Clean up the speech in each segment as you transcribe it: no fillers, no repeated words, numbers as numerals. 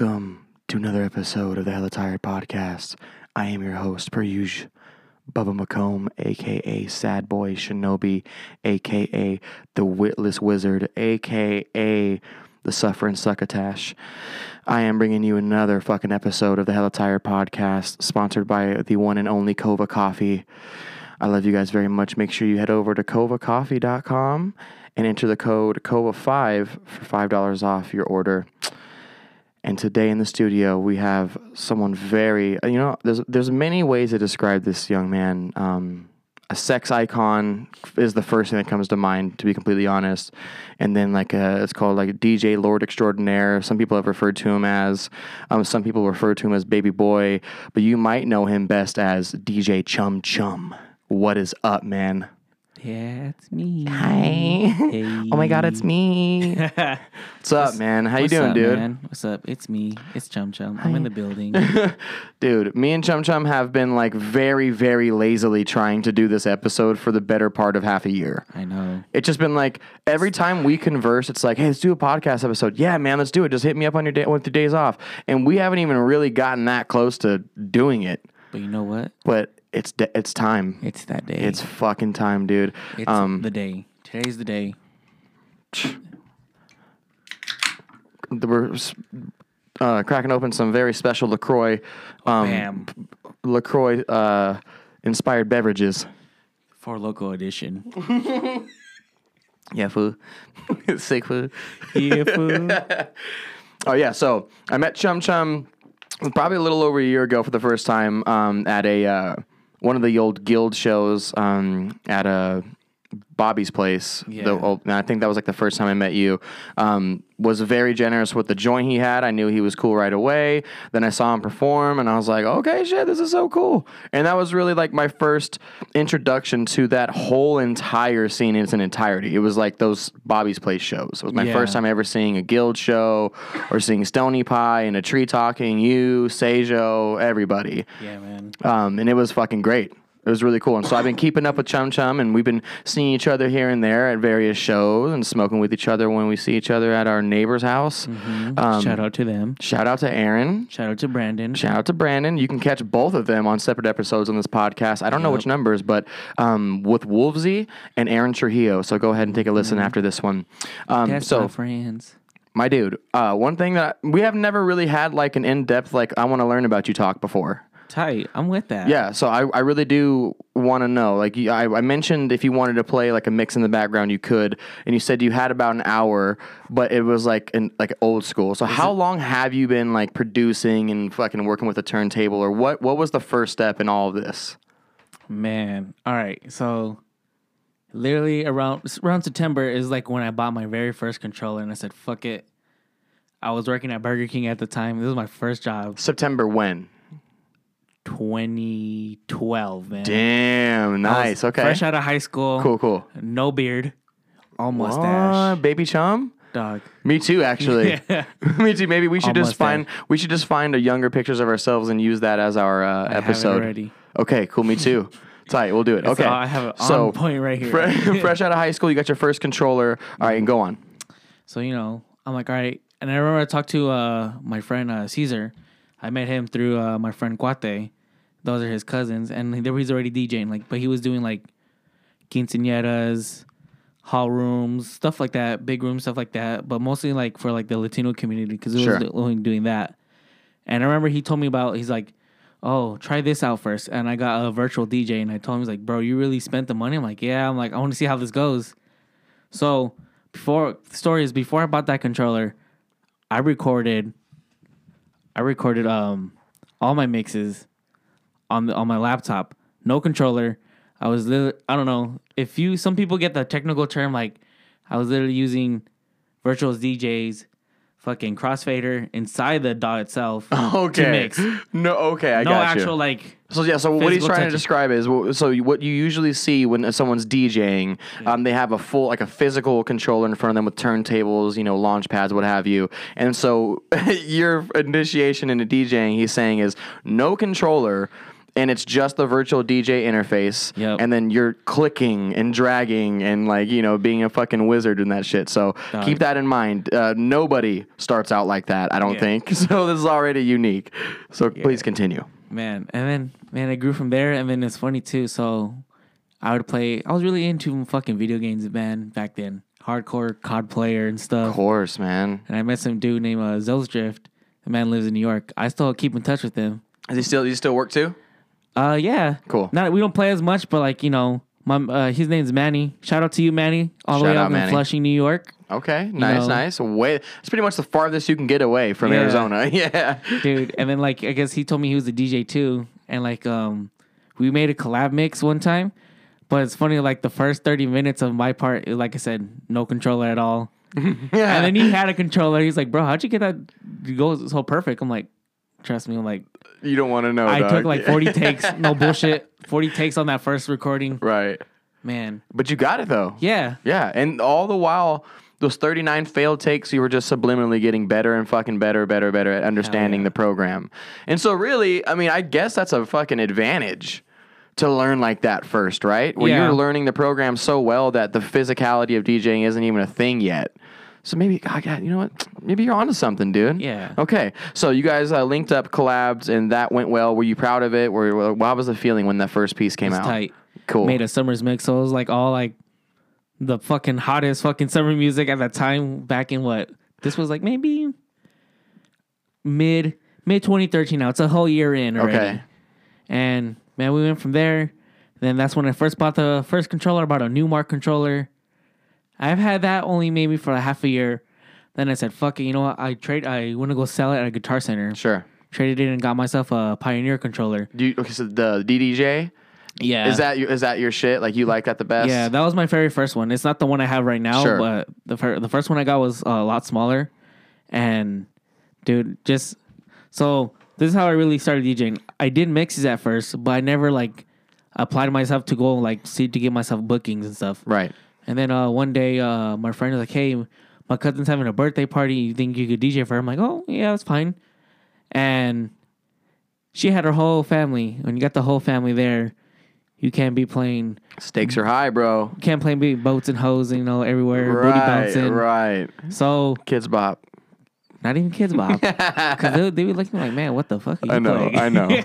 Welcome to another episode of the Hella Tired Podcast. I am your host, per usual, Bubba McComb, a.k.a. Sad Boy Shinobi, a.k.a. the Witless Wizard, a.k.a. the Suffering Succotash. I am bringing you another fucking episode of the Hella Tired Podcast, sponsored by the one and only Kova Coffee. I love you guys very much. Make sure you head over to kovacoffee.com and enter the code KOVA5 for $5 off your order. And today in the studio, we have someone very, there's many ways to describe this young man. A sex icon is the first thing that comes to mind, to be completely honest. And then it's called like DJ Lord Extraordinaire. Some people have referred to him as, some people refer to him as Baby Boy, but you might know him best as DJ Chum Chum. What is up, man? Yeah, it's me. Hi. Hey. Oh my God, it's me. What's up, man? How you doing, dude? Man? What's up? It's me. It's Chum Chum. I'm in the building. Dude, me and Chum Chum have been like very, very lazily trying to do this episode for the better part of half a year. I know. It's just been like every time we converse, it's like, hey, let's do a podcast episode. Yeah, man, let's do it. Just hit me up on your day with the days off. And we haven't even really gotten that close to doing it. But you know what? But it's time. It's that day. It's fucking time, dude. It's the day. Today's the day. We're cracking open some very special LaCroix, Bam. LaCroix inspired beverages. For local edition. Yeah, food. Sick food. Yeah, food. Oh, yeah. So I met Chum Chum probably a little over a year ago for the first time at one of the old guild shows at Bobby's place. Yeah. And I think that was like the first time I met you. Was very generous with the joint he had. I knew he was cool right away. Then I saw him perform and I was like, okay, shit, this is so cool. And that was really like my first introduction to that whole entire scene in its entirety. It was like those Bobby's Place shows. It was my first time ever seeing a guild show or seeing Stony Pie and a Tree Talking, you, Seijo, everybody. Yeah, man. And it was fucking great. It was really cool. And so I've been keeping up with Chum Chum, and we've been seeing each other here and there at various shows and smoking with each other when we see each other at our neighbor's house. Mm-hmm. Shout out to them. Shout out to Aaron. Shout out to Brandon. Shout out to Brandon. You can catch both of them on separate episodes on this podcast. I don't know which numbers, but with Wolvesy and Aaron Trujillo. So go ahead and take a listen after this one. That's my friends. My dude, one thing that we have never really had like an in-depth, like I want to learn about you talk before. Tight. I'm with that. Yeah, so I really do want to know. Like I mentioned, if you wanted to play like a mix in the background, you could, and you said you had about an hour, but it was like old school. So how long have you been like producing and fucking working with a turntable, or what was the first step in all of this? Man, all right. So literally around September is like when I bought my very first controller, and I said, "Fuck it." I was working at Burger King at the time. This was my first job. September when? 2012, man. Damn, nice. Okay. Fresh out of high school. Cool. No beard. All mustache. Baby Chum? Dog. Me too, actually. Me too. Maybe we should just mustache. find a younger pictures of ourselves and use that as our episode. I have it already. Okay, cool. Me too. Tight. We'll do it. Okay. I have it on point right here. Fresh out of high school, you got your first controller. All right, and go on. So, I'm like, all right. And I remember I talked to my friend Caesar. I met him through my friend Cuate. Those are his cousins. And he's already DJing. But he was doing like quinceañeras, hall rooms, stuff like that, big rooms, stuff like that. But mostly like for like the Latino community, because it was only doing that. And I remember he told me he's like, oh, try this out first. And I got a virtual DJ, and I told him, he's like, bro, you really spent the money? I'm like, yeah. I'm like, I want to see how this goes. So before I bought that controller, I recorded all my mixes on my laptop. No controller. I was literally, I don't know if some people get the technical term, like I was literally using Virtual DJ's fucking crossfader inside the DAW itself to mix. No, okay, I got you. No actual like. So what he's trying to describe is, so what you usually see when someone's DJing, they have a physical controller in front of them with turntables, launch pads, what have you. And so your initiation into DJing, he's saying, is no controller. and it's just the virtual DJ interface. Yep. And then you're clicking and dragging and like, being a fucking wizard in that shit. So keep that in mind. Nobody starts out like that, I don't think. So this is already unique. So please continue. Man, and then it grew from there, and then it's funny too. So I was really into fucking video games, man, back then. Hardcore COD player and stuff. Of course, man. And I met some dude named Zelsdrift. The man lives in New York. I still keep in touch with him. Does he still work too? Yeah. Cool. We don't play as much, but like, his name's Manny. Shout out to you, Manny. All the way out in Flushing, New York. Okay. Nice. It's pretty much the farthest you can get away from Arizona. Yeah. Dude. And then like, I guess he told me he was a DJ too. And like, we made a collab mix one time. But it's funny, like the first 30 minutes of my part, like I said, no controller at all. And then he had a controller. He's like, bro, how'd you get that to go so perfect? I'm like, trust me. I'm like, you don't want to know. I took like 40 takes. No bullshit. 40 takes on that first recording. Right. Man. But you got it though. Yeah. Yeah. And all the while, those 39 failed takes, you were just subliminally getting better and fucking better at understanding the program. And so really, I mean, I guess that's a fucking advantage to learn like that first, right? Where you're learning the program so well that the physicality of DJing isn't even a thing yet. So maybe, God, you know what? Maybe you're onto something, dude. Yeah. Okay. So you guys linked up, collabed, and that went well. Were you proud of it? What was the feeling when that first piece came out? Tight. Cool. Made a summer's mix, so it was like all like the fucking hottest fucking summer music at that time. Back in what? This was like maybe mid 2013. Now it's a whole year in already. Okay. And man, we went from there. Then that's when I first bought the first controller. I bought a Newmark controller. I've had that only maybe for a half a year. Then I said, fuck it. You know what? I want to go sell it at a Guitar Center. Sure. Traded it and got myself a Pioneer controller. So the DDJ? Yeah. Is that your shit? Like you like that the best? Yeah, that was my very first one. It's not the one I have right now, but the first one I got was a lot smaller. And dude, so this is how I really started DJing. I did mixes at first, but I never like applied myself to go like to get myself bookings and stuff. Right. And then one day my friend was like, hey, my cousin's having a birthday party. You think you could DJ for her? I'm like, oh, yeah, that's fine. And she had her whole family. When you got the whole family there, you can't be playing. Stakes are high, bro. You can't play boats and hoes, everywhere. Booty bouncing. Right. So. Kids Bop. Not even Kids Bop. Because they be looking like, man, what the fuck are you playing? I know.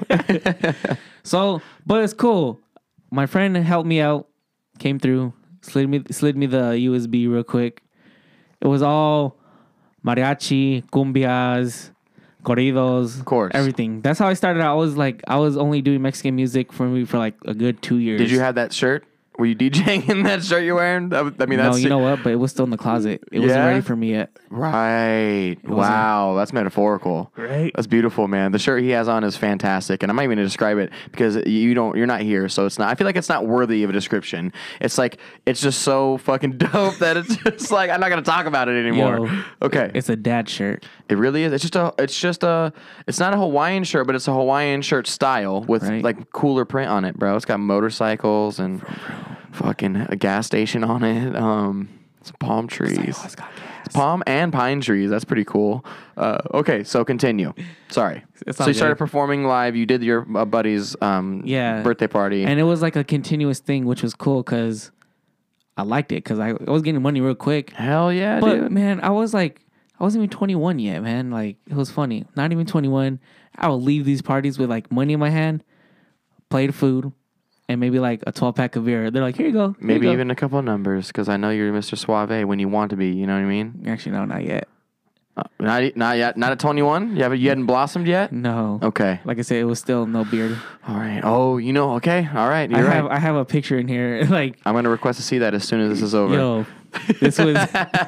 So, but it's cool. My friend helped me out. Came through. Slid me the USB real quick. It was all mariachi, cumbias, corridos, of course, everything. That's how I started out. I was only doing Mexican music for like a good 2 years. Did you have that shirt? Were you DJing in that shirt you're wearing? I mean, no, you know what? But it was still in the closet. It wasn't ready for me yet. Right. Wow. That's metaphorical. Right. That's beautiful, man. The shirt he has on is fantastic. And I'm not even going to describe it because you're not here. So it's not, I feel like it's not worthy of a description. It's like, it's just so fucking dope that it's just like, I'm not going to talk about it anymore. Okay. It's a dad shirt. It really is. It's not a Hawaiian shirt, but it's a Hawaiian shirt style with like cooler print on it, bro. It's got motorcycles and fucking a gas station on it. Some palm trees. Palm and pine trees. That's pretty cool. Okay, so continue. Sorry. So you started performing live. You did your buddy's birthday party. And it was like a continuous thing, which was cool because I liked it because I was getting money real quick. Hell yeah, but, dude. Man, I wasn't even 21 yet, man. Like, it was funny. Not even 21. I would leave these parties with like money in my hand, plate of food, and maybe like a 12-pack of beer. They're like, here you go. Maybe even a couple of numbers, because I know you're Mr. Suave when you want to be. You know what I mean? Actually, no, not yet. Not yet. Not at 21. You hadn't blossomed yet. No. Okay. Like I said, it was still no beard. All right. Oh, okay. All right. I have a picture in here. Like, I'm gonna request to see that as soon as this is over. Yo, this was.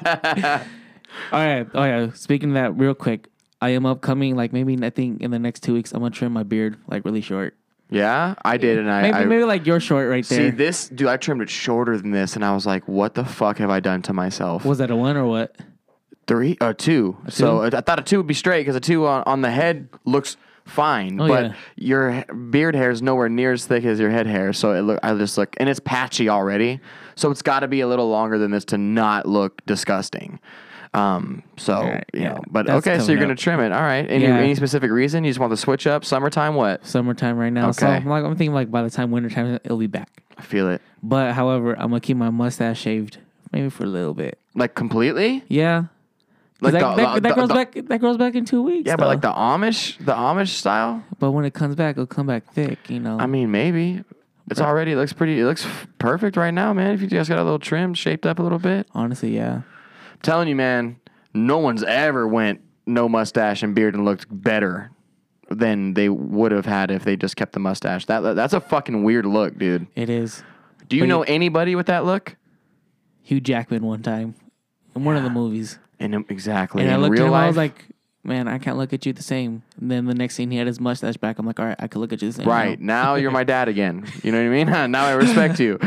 All right. Oh yeah. Speaking of that, real quick, I am upcoming. Like maybe I think in the next 2 weeks, I'm gonna trim my beard like really short. Yeah, I did, and maybe like your short right there. See this, dude. I trimmed it shorter than this, and I was like, "What the fuck have I done to myself?" Was that a 1 or what? 3 or 2. So I thought a 2 would be straight because a 2 on the head looks fine, but your beard hair is nowhere near as thick as your head hair. So I just look, and it's patchy already. So it's got to be a little longer than this to not look disgusting. So Right, you yeah. know, but That's okay, so you're coming gonna up. trim it. All right. Any specific reason? You just want the switch up? Summertime? What? Summertime right now. So Okay. I'm thinking like by the time wintertime it'll be back. I feel it. But however, I'm gonna keep my mustache shaved maybe for a little bit. Like completely? Yeah. Like That grows back. That grows back in 2 weeks. Yeah, though. but like the Amish style. But when it comes back, it'll come back thick. You know. I mean, maybe. It looks pretty. It looks perfect right now, man. If you just got a little trim, shaped up a little bit. Honestly, yeah. I'm telling you, man, no one's ever went no mustache and beard and looked better than they would have had if they just kept the mustache. That's a fucking weird look, dude. It is. Do you But know anybody with that look? Hugh Jackman one time in one of the movies. Exactly. And I in looked at real him, life, I was like, man, I can't look at you the same. And then the next scene, he had his mustache back. I'm like, all right, I could look at you the same. right now you're my dad again. You know what I mean? Now I respect you.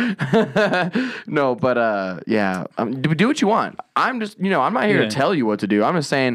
No, but yeah, do what you want. I'm just, I'm not here to tell you what to do. I'm just saying,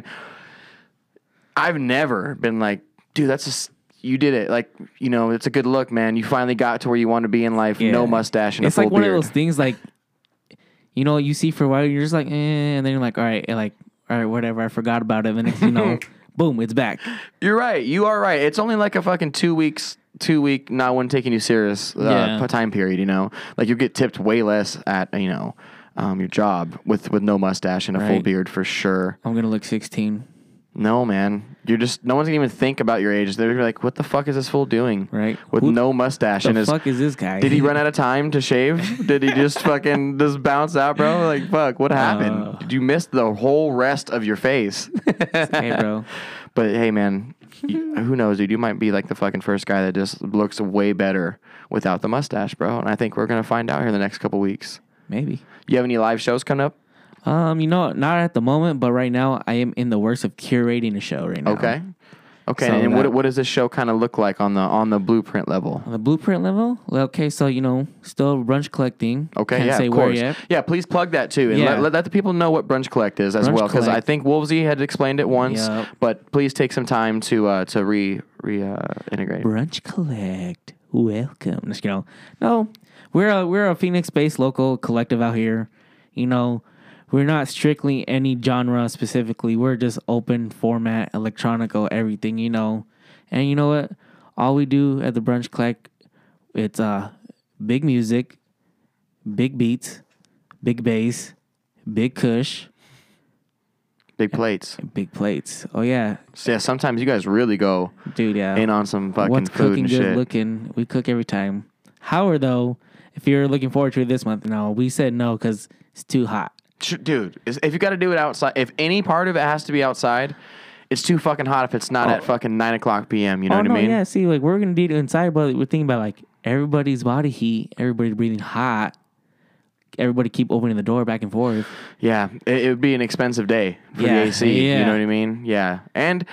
I've never been like, dude, you did it. Like, it's a good look, man. You finally got to where you want to be in life. Yeah. No mustache and It's a full like one beard. of those things, like, you see for a while, you're just like, and then you're like, all right, whatever, I forgot about it. And then next, boom, it's back. You're right. You are right. It's only like a fucking 2 week, not one taking you serious time period, Like you get tipped way less at, your job with no mustache and a full Right. beard for sure. I'm going to look 16. No, man. No one's gonna even think about your age. They're like, what the fuck is this fool doing? Right. With no mustache The and his. fuck is this guy? Did he run out of time to shave? Did he just fucking just bounce out, bro? Like, fuck, what happened? Did you miss the whole rest of your face? Hey, bro. But hey, man, who knows, dude? You might be like the fucking first guy that just looks way better without the mustache, bro. And I think we're gonna find out here in the next couple weeks. Maybe. You have any live shows coming up? Not at the moment, but right now I am in the works of curating a show right now. Okay. Okay, So and what does this show kind of look like on the blueprint level? On the blueprint level? Okay, so, still brunch collecting. Okay, Can't yeah, say of where course. yet. Yeah, please plug that too, and Yeah. let the people know what Brunch Collect is as Brunch well, because I Collect. think Wolvesy had explained it once, Yep. but please take some time to integrate. Brunch Collect. Welcome. No, we're a Phoenix-based local collective out here. We're not strictly any genre specifically. We're just open format, electronico, everything, And you know what? All we do at the Brunch Collect, it's big music, big beats, big bass, big kush, Big plates. and big plates. Oh yeah, So yeah, sometimes you guys really go dude. Yeah. in on some fucking What's food cooking and good shit. looking? We cook every time. However, though, if you're looking forward to it this month, no, we said no because it's too hot. Dude, if you got to do it outside, if any part of it has to be outside, it's too fucking hot if it's not at fucking 9:00 p.m. You know what I mean? Yeah. See, like we're gonna do it inside, but we're thinking about like everybody's body heat, everybody breathing hot, everybody keep opening the door back and forth. Yeah, it would be an expensive day for Yeah, the AC. yeah. You know what I mean? Yeah. And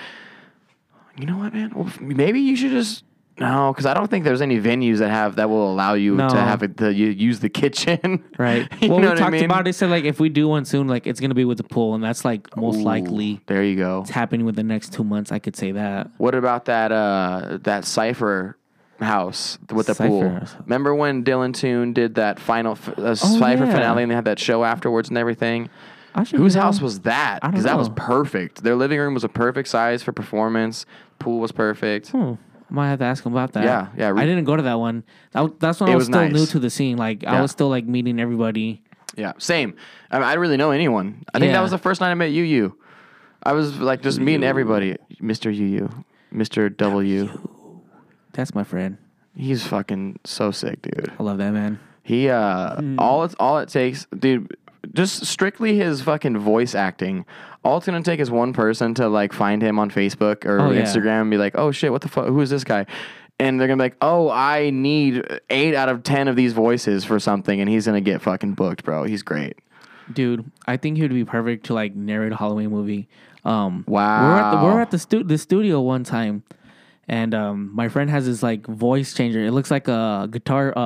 you know what, man? Well, maybe you should just no, because I don't think there's any venues that will allow you No. to have it to use the kitchen. Right. You Well, know we what I talked mean? about it. Said like if we do one soon, like it's gonna be with the pool, and that's like most Ooh, likely There you go. it's happening within the next 2 months. I could say that. What about that Cypher house with the Cypher pool? house. Remember when Dylan Toon did that final Cypher yeah. finale and they had that show afterwards and everything? I should Whose do that. house was that? I don't Because that was know. perfect. Their living room was a perfect size for performance. Pool was perfect. I might have to ask him about that. Yeah. I didn't go to that one. That's when It I was was still nice. new to the scene. Like I Yeah. was still like meeting everybody. Yeah, same. I didn't really know anyone. I think that Yeah. was the first night I met you. I was like just meeting everybody. Mr. Mr. W. That's my friend. He's fucking so sick, dude. I love that man. He all it takes, dude, just strictly his fucking voice acting. All it's gonna take is one person to like find him on Facebook or Oh, yeah. Instagram and be like, oh shit, what the fuck? Who is this guy? And they're gonna be like, oh, I need 8 out of 10 of these voices for something, and he's gonna get fucking booked, bro. He's great. Dude, I think he would be perfect to like narrate a Halloween movie. Wow. We're at the studio one time, and my friend has this like voice changer. It looks like a guitar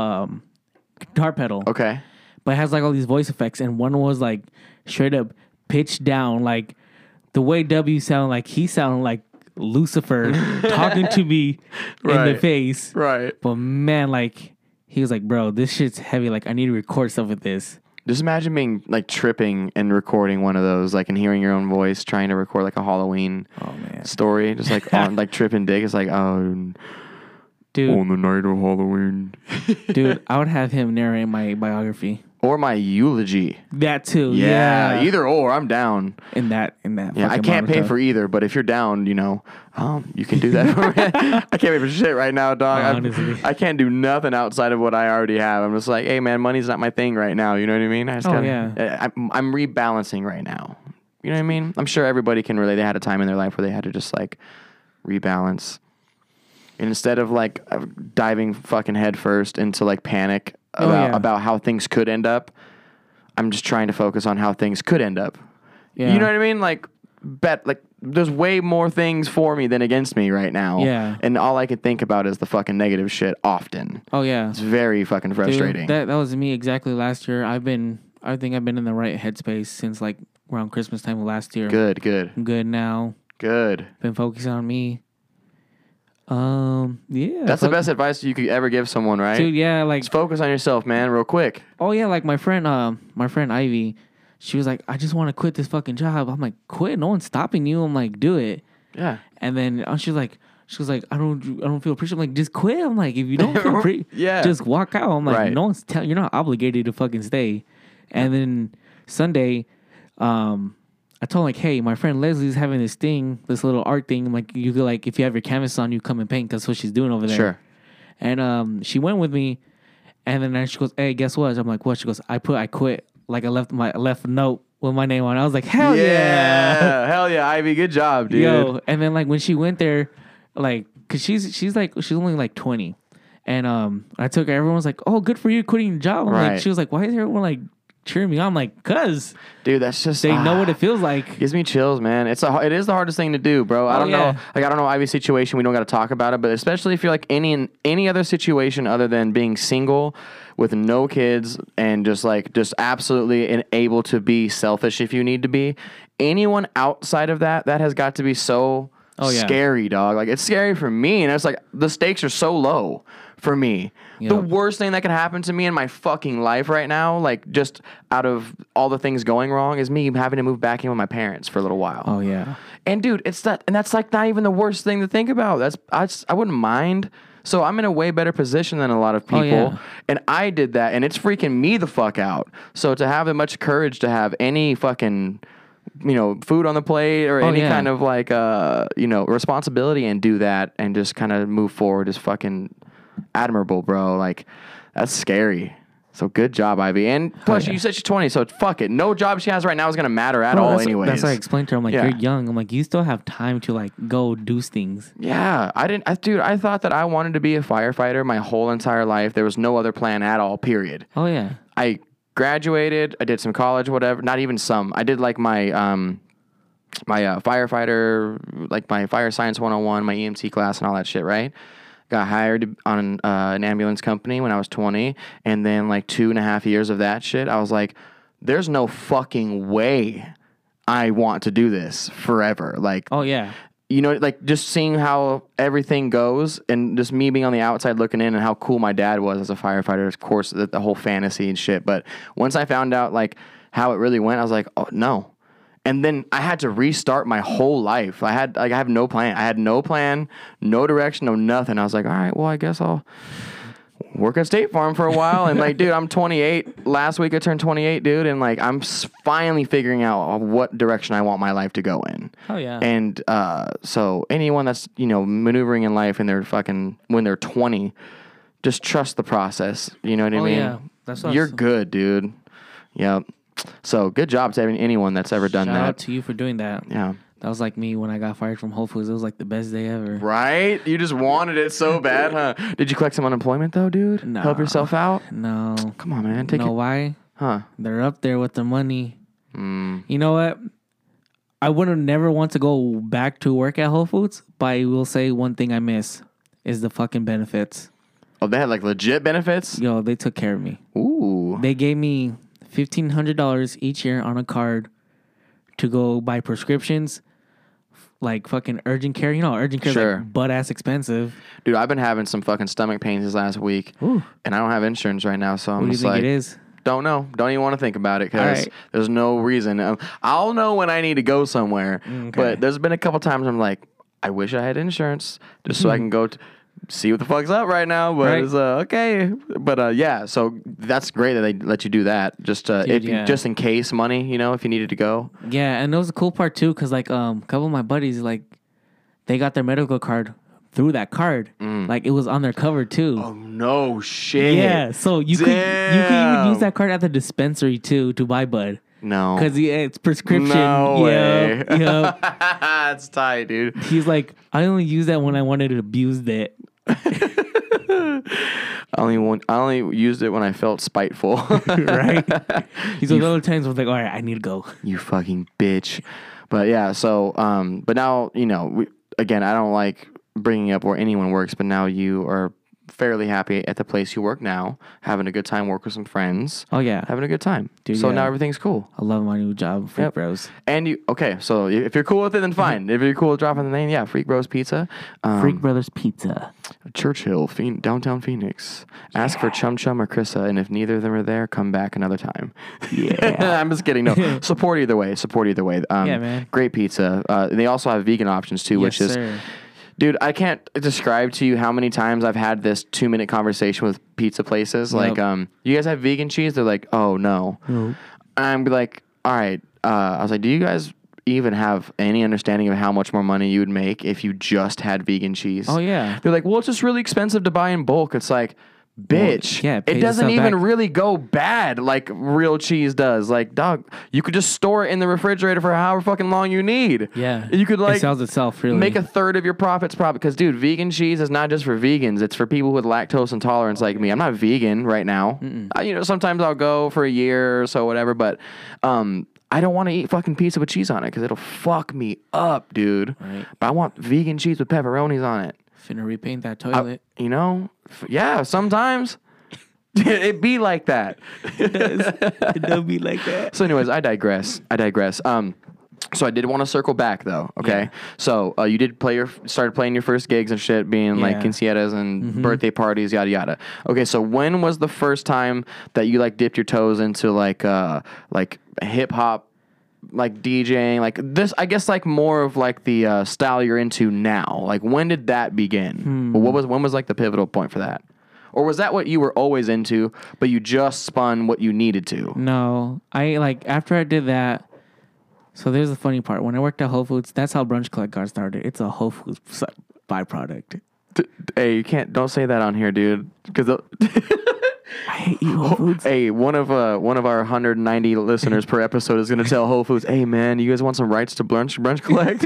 pedal, Okay. but it has like all these voice effects, and one was like straight up pitched down, like the way W sounded like he sounded like Lucifer talking to me in the Right. face. Right. But man, like he was like, bro, this shit's heavy. Like I need to record stuff with this. Just imagine being like tripping and recording one of those, like, and hearing your own voice trying to record like a Halloween story, just like on like tripping dick. It's like, oh, dude, on the night of Halloween, dude, I would have him narrate my biography or my eulogy. That too, Yeah, either or, I'm down. In that. Yeah, I can't pay for either, but if you're down, you know, you can do that for me. I can't pay for shit right now, dog. Honestly. I can't do nothing outside of what I already have. I'm just like, hey, man, money's not my thing right now. You know what I mean? I just I'm rebalancing right now. You know what I mean? I'm sure everybody can relate. They had a time in their life where they had to just like rebalance. And instead of like diving fucking head first into like panic about how things could end up, I'm just trying to focus on how things could end up. Yeah. You know what I mean? Like, there's way more things for me than against me right now. Yeah. And all I can think about is the fucking negative shit often. Oh, yeah. It's very fucking frustrating. Dude, that was me exactly last year. I think I've been in the right headspace since like around Christmas time of last year. Good. I'm good now. Good. Been focusing on me. Yeah. That's the best advice you could ever give someone, right? Dude, yeah, like just focus on yourself, man, real quick. Oh yeah, like my friend Ivy, she was like, I just want to quit this fucking job. I'm like, quit? No one's stopping you. I'm like, do it. Yeah. And then she was like, I don't feel appreciated. I'm like, just quit. I'm like, if you don't feel just walk out. I'm like, no one's telling. You're not obligated to fucking stay. And then Sunday, I told him, like, hey, my friend Leslie's having this little art thing. I'm like, you could, like, if you have your canvas on, you come and paint. That's what she's doing over there. Sure. And she went with me, and then she goes, hey, guess what? I'm like, what? She goes, I quit. Like, I left a note with my name on it. I was like, hell yeah. Hell yeah, Ivy. Good job, dude. Yo, and then, like, when she went there, like, because she's only, like, 20. And I took her. Everyone was like, oh, good for you quitting your job. I'm like, she was like, why is everyone, like, cheering me on? I'm like, cuz. Dude, that's just... They know what it feels like. Gives me chills, man. It is the hardest thing to do, bro. I don't know. Like, I don't know Ivy's situation. We don't got to talk about it. But especially if you're like any other situation other than being single with no kids and just absolutely able to be selfish if you need to be. Anyone outside of that has got to be so scary, dog. Like, it's scary for me. And it's like the stakes are so low for me. Yep. The worst thing that could happen to me in my fucking life right now, like, just out of all the things going wrong, is me having to move back in with my parents for a little while. Oh, yeah. And, dude, that's like not even the worst thing to think about. I wouldn't mind. So I'm in a way better position than a lot of people. And I did that, and it's freaking me the fuck out. So to have that much courage to have any fucking, food on the plate or any kind of like, responsibility and do that and just kind of move forward is fucking admirable, bro. Like, that's scary. So good job, Ivy. And plus, you said she's 20, so fuck it. No job she has right now is going to matter at all anyways. That's what I explained to her. I'm like, you're young. I'm like, you still have time to, like, go do things. Yeah. I thought that I wanted to be a firefighter my whole entire life. There was no other plan at all, period. Oh, yeah. I graduated. I did some college, whatever. Not even some. I did, like, my firefighter, like, my fire science 101, my EMT class and all that shit, right? Got hired on an ambulance company when I was 20. And then like 2.5 years of that shit, I was like, there's no fucking way I want to do this forever. Like, oh, yeah. Like just seeing how everything goes and just me being on the outside looking in and how cool my dad was as a firefighter, of course, the whole fantasy and shit. But once I found out like how it really went, I was like, oh, no. And then I had to restart my whole life. I have no plan. I had no plan, no direction, no nothing. I was like, all right, well, I guess I'll work at State Farm for a while. And like, dude, I'm 28. Last week I turned 28, dude. And like, I'm finally figuring out what direction I want my life to go in. Oh, yeah. And so anyone that's, maneuvering in life and when they're 20, just trust the process. You know what I mean? Yeah. That's what You're good, dude. Yep. So good job to anyone that's ever done that. Shout out to you for doing that. Yeah. That was like me when I got fired from Whole Foods. It was like the best day ever. Right? You just wanted it so bad, huh? Did you collect some unemployment though, dude? No. Help yourself out? No. Come on, man. Why? Huh? They're up there with the money. You know what? I would have never want to go back to work at Whole Foods, but I will say one thing I miss is the fucking benefits. Oh, they had like legit benefits? Yo, they took care of me. Ooh. They gave me $1,500 each year on a card to go buy prescriptions, like fucking urgent care. Urgent care is like butt-ass expensive. Dude, I've been having some fucking stomach pains this last week. Ooh. And I don't have insurance right now, so I'm what just do you like... think it is? don't know. Don't even want to think about it because Alright. there's no reason. I'll know when I need to go somewhere. Okay. But there's been a couple times I'm like, I wish I had insurance just so I can go see what the fuck's up right now. But Right. it's okay. But yeah, so that's great that they let you do that. Just just in case money, you know, if you needed to go. Yeah, and that was the cool part too, because like a couple of my buddies, like they got their medical card through that card. Like it was on their cover too. Oh no shit. Yeah, so you could even use that card at the dispensary too to buy bud. No. Because it's prescription. No way. Yeah. That's tight, dude. He's like, I only use that when I wanted to abuse that. I only used it when I felt spiteful. Right? He's like, other times I was like, all right, I need to go. You fucking bitch. But yeah, so but now, you know, again, I don't like bringing up where anyone works, but now you are fairly happy at the place you work now, having a good time, work with some friends. Oh, yeah. Having a good time. Dude, so yeah. now everything's cool. I love my new job, Freak Yep. Bros. And so if you're cool with it, then fine. If you're cool with dropping the name, yeah, Freak Bros Pizza. Freak Brothers Pizza. Churchill, downtown Phoenix. Ask for Chum Chum or Krissa, and if neither of them are there, come back another time. Yeah. I'm just kidding. No, support either way. Yeah, man. Great pizza. They also have vegan options too, which Yes, is, sir. dude, I can't describe to you how many times I've had this 2-minute conversation with pizza places. Yep. Like, you guys have vegan cheese? They're like, oh no. Nope. I'm like, all right. I was like, do you guys even have any understanding of how much more money you would make if you just had vegan cheese? Oh, yeah. They're like, well, it's just really expensive to buy in bulk. It's like, bitch, yeah, it pays it doesn't itself even back. really go bad like real cheese does. Like, dog, you could just store it in the refrigerator for however fucking long you need. Yeah. You could like it sells itself, really. make a third of your profits probably. Because, dude, vegan cheese is not just for vegans. It's for people with lactose intolerance like me. I'm not vegan right now. You know, sometimes I'll go for a year or so, whatever. But I don't want to eat fucking pizza with cheese on it because it'll fuck me up, dude. Right. But I want vegan cheese with pepperonis on it. Finna repaint that toilet. You know? Yeah, sometimes. It be like that. It don't be like that. So anyways, I digress. So I did want to circle back though, okay? Yeah. So you did started playing your first gigs and shit, being like Yeah. quinceañeras and birthday parties, yada yada. Okay, so when was the first time that you like dipped your toes into like hip hop, like DJing, like this? I guess like more of like the style you're into now. Like when did that begin? When was like the pivotal point for that? Or was that what you were always into, but you just spun what you needed to? No, after I did that. So there's the funny part. When I worked at Whole Foods, that's how Brunch Collect got started. It's a Whole Foods byproduct. Hey, don't say that on here, dude. Because I hate you, Whole Foods. hey, one of our 190 listeners per episode is gonna tell Whole Foods, hey man, you guys want some rights to Brunch Collect?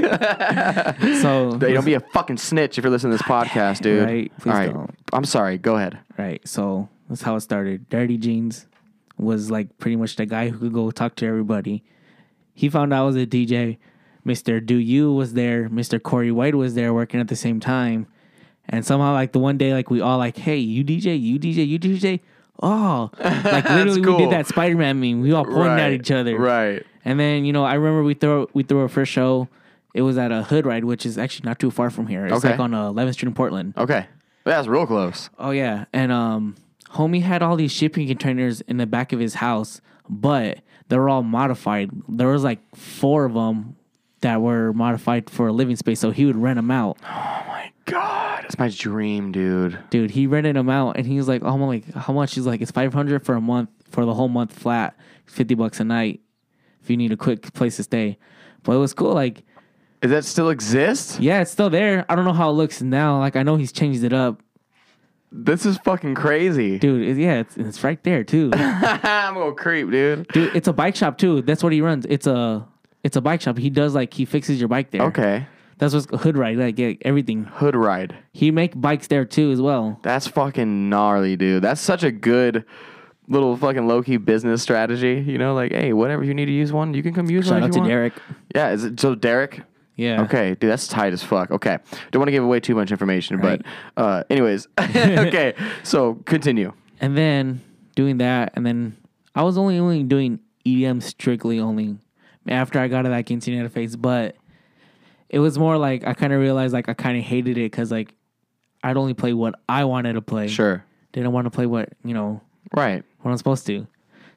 So Hey, don't be a fucking snitch if you're listening to this podcast, dude. Right, please All right, don't. I'm sorry. Go ahead. Right. So that's how it started. Dirty Jeans was like pretty much the guy who could go talk to everybody. He found out I was a DJ. Mr. Do You was there. Mr. Corey White was there working at the same time. And somehow, like, the one day, like, we all like, hey, you DJ, you DJ, you DJ. Oh, like, literally, cool. we did that Spider-Man meme. We all pointed at each other. Right. And then, you know, I remember we threw our first show. It was at a Hood Ride, which is actually not too far from here. It's Okay. like on 11th Street in Portland. Okay. That's real close. Oh, yeah. And homie had all these shipping containers in the back of his house, but they were all modified. There was like 4 of them that were modified for a living space, so he would rent them out. Oh my god, that's my dream, dude. Dude, he rented them out, and he was like, "Oh, I'm like, how much?" He's like, "It's $500 for a month, for the whole month flat. $50 a night if you need a quick place to stay." But it was cool. Like, Does that still exist? yeah, it's still there. I don't know how it looks now. Like, I know he's changed it up, This is fucking crazy. dude. It's right there too. I'm gonna creep, dude. Dude, it's a bike shop too. That's what he runs. It's a bike shop. He does he fixes your bike there. Okay. That's what's Hood Ride. Like, yeah, everything. Hood Ride. He make bikes there too as well. That's fucking gnarly, dude. That's such a good little fucking low-key business strategy. You know, like, hey, whatever you need to use one, you can come use one Shout if out you to want. Derek. Yeah, is it so Derek? Yeah. Okay, dude, that's tight as fuck. Okay. Don't want to give away too much information, Right. but anyways. Okay, so continue. And then doing that, and then I was only doing EDM strictly only after I got to that quinceañera phase, but it was more like I kind of realized like I kind of hated it because like I'd only play what I wanted to play. Sure. Didn't want to play what, you know, Right. what I'm supposed to.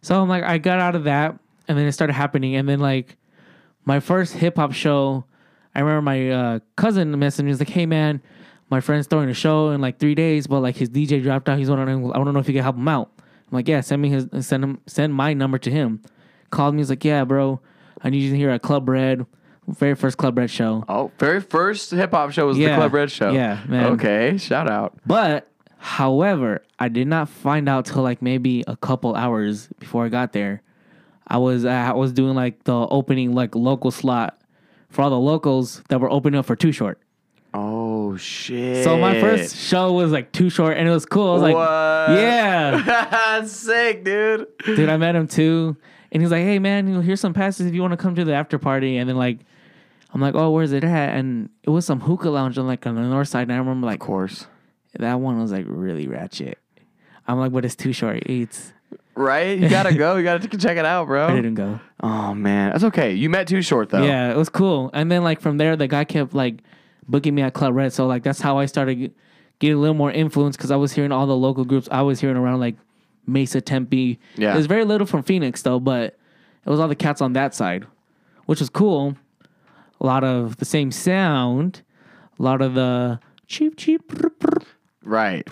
So I'm like, I got out of that, and then it started happening. And then like my first hip hop show, I remember my cousin messaged me. He's like, "Hey man, my friend's throwing a show in like 3 days, but like his DJ dropped out. He's wondering, I don't know if you can help him out." I'm like, "Yeah, send my number to him." Called me. He's like, "Yeah, bro, I need you to hear at Club Red, very first Club Red show." Oh, very first hip hop show was the Club Red show. Yeah, man. Okay, shout out. But however, I did not find out till like maybe a couple hours before I got there. I was doing like the opening like local slot for all the locals that were opening up for Too Short. Oh shit! So my first show was like Too Short, and it was cool. I was like, what? yeah, sick, dude. Dude, I met him too, and he's like, "Hey man, here's some passes if you want to come to the after party." And then like, I'm like, "Oh, where's it at?" And it was some hookah lounge on like on the north side. And I remember like, of course, that one was like really ratchet. I'm like, but it's Too Short. It's right. You gotta go. You gotta check it out, bro. I didn't go. Oh man, that's okay. You met Too Short though. Yeah, it was cool. And then like from there, the guy kept like booking me at Club Red. So like that's how I started getting a little more influence because I was hearing all the local groups. I was hearing around like Mesa, Tempe. Yeah, there's very little from Phoenix though, but it was all the cats on that side, which was cool. A lot of the same sound, a lot of the cheap. Right.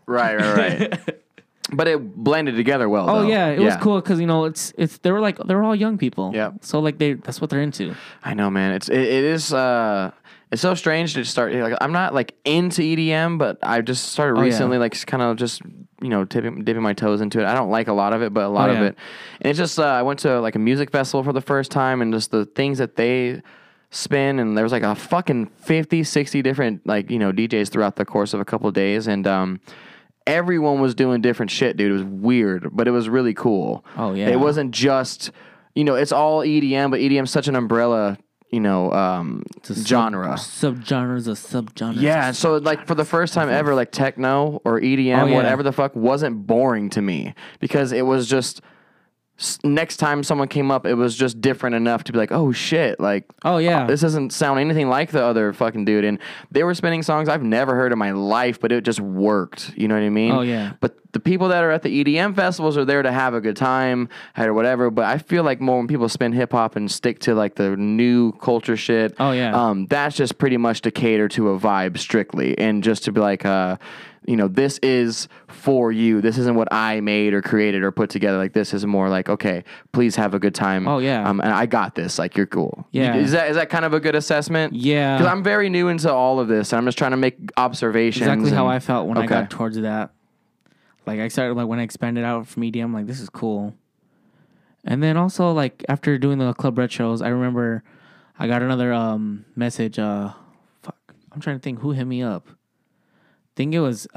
But it blended together well. Oh though. yeah, it was cool because it's they were all young people. Yeah. So like that's what they're into. I know, man. It is it's so strange to start. Like, I'm not like into EDM, but I just started recently, like kind of just dipping my toes into it. I don't like a lot of it, but a lot of it. And it's just I went to like a music festival for the first time, and just the things that they spin, and there was like a fucking 50, 60 different like DJs throughout the course of a couple of days, and everyone was doing different shit, dude. It was weird, but it was really cool. Oh yeah, it wasn't just it's all EDM, but EDM's such an umbrella genre. Subgenres of subgenres. Yeah, so like for the first time ever, like techno or EDM, whatever the fuck, wasn't boring to me because it was just next time someone came up, it was just different enough to be like, oh shit, like, oh yeah, this doesn't sound anything like the other fucking dude. And they were spinning songs I've never heard in my life, but it just worked. You know what I mean? Oh yeah. But the people that are at the EDM festivals are there to have a good time or whatever. But I feel like more when people spin hip hop and stick to like the new culture shit. Oh yeah. That's just pretty much to cater to a vibe strictly, and just to be like, this is for you. This isn't what I made or created or put together. Like, this is more like, okay, please have a good time. Oh, yeah. And I got this. Like, you're cool. Yeah. Is that kind of a good assessment? Yeah. Because I'm very new into all of this, and I'm just trying to make observations. Exactly how I felt when I got towards that. Like, I started, like, when I expanded out from EDM, like, this is cool. And then also, like, after doing the Club Red shows, I remember I got another message. I'm trying to think who hit me up. I think it was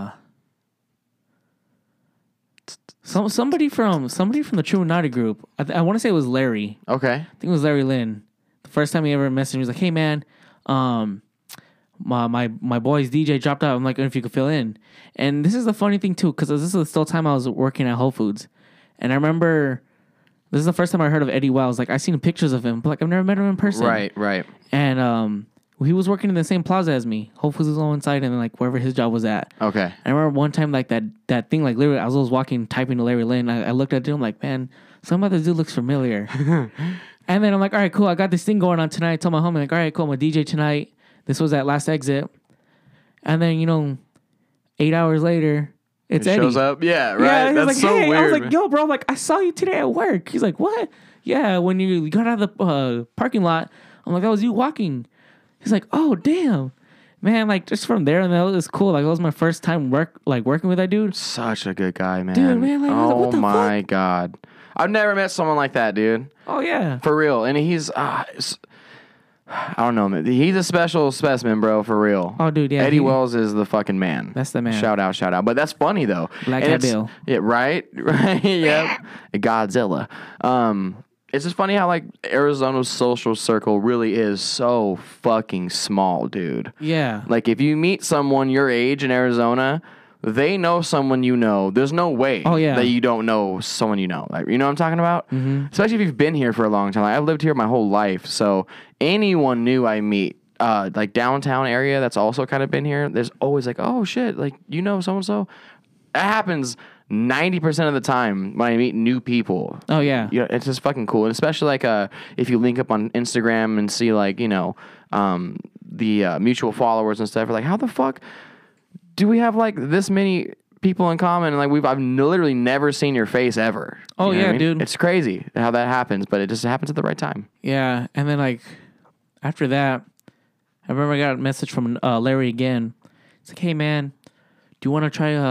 somebody from the True United group. I want to say it was Larry. Okay. I think it was Larry Lynn. The first time he ever messaged me, he was like, "Hey man, my boy's DJ dropped out. I'm like, if you could fill in." And this is the funny thing too, because this is still time I was working at Whole Foods, and I remember this is the first time I heard of Eddie Wells. Like, I seen pictures of him, but like I've never met him in person. Right. And he was working in the same plaza as me. Whole Foods was on one side, and then like wherever his job was at. Okay. I remember one time like that thing, like literally I was walking typing to Larry Lynn. I looked at him like, man, some other dude looks familiar. And then I'm like, all right, cool. I got this thing going on tonight. I told my homie, like, all right, cool. I'm a DJ tonight. This was at Last Exit. And then 8 hours later, it's Eddie. Shows up. Yeah, right. Yeah, That's like, so hey. weird. I was like, yo, bro, like I saw you today at work. He's like, what? Yeah, when you got out of the parking lot, I'm like, that was you walking. He's like, oh, damn. Man, like, just from there, and that was cool. Like, that was my first time working with that dude. Such a good guy, man. Dude, man, like, what the my fuck? God. I've never met someone like that, dude. Oh, yeah. For real. And he's, I don't know, man. He's a special specimen, bro, for real. Oh, dude, yeah. Eddie Wells is the fucking man. That's the man. Shout out. But that's funny, though. Black Cat Bill. Yeah, right? Yep. Godzilla. It's just funny how, like, Arizona's social circle really is so fucking small, dude. Yeah. Like, if you meet someone your age in Arizona, they know someone you know. There's no way that you don't know someone you know. Like, you know what I'm talking about? Mm-hmm. Especially if you've been here for a long time. Like, I've lived here my whole life, so anyone new I meet, like, downtown area that's also kind of been here, there's always like, oh, shit, like, you know so-and-so? It happens 90% of the time when I meet new people, Oh yeah. it's just fucking cool. And especially like if you link up on Instagram and see like, the mutual followers and stuff, you're like, how the fuck do we have like this many people in common? And like I've literally never seen your face ever. Oh, You know yeah, what I mean? dude. It's crazy how that happens, but it just happens at the right time. Yeah. And then like after that, I remember I got a message from Larry again. It's like, hey man, do you want to try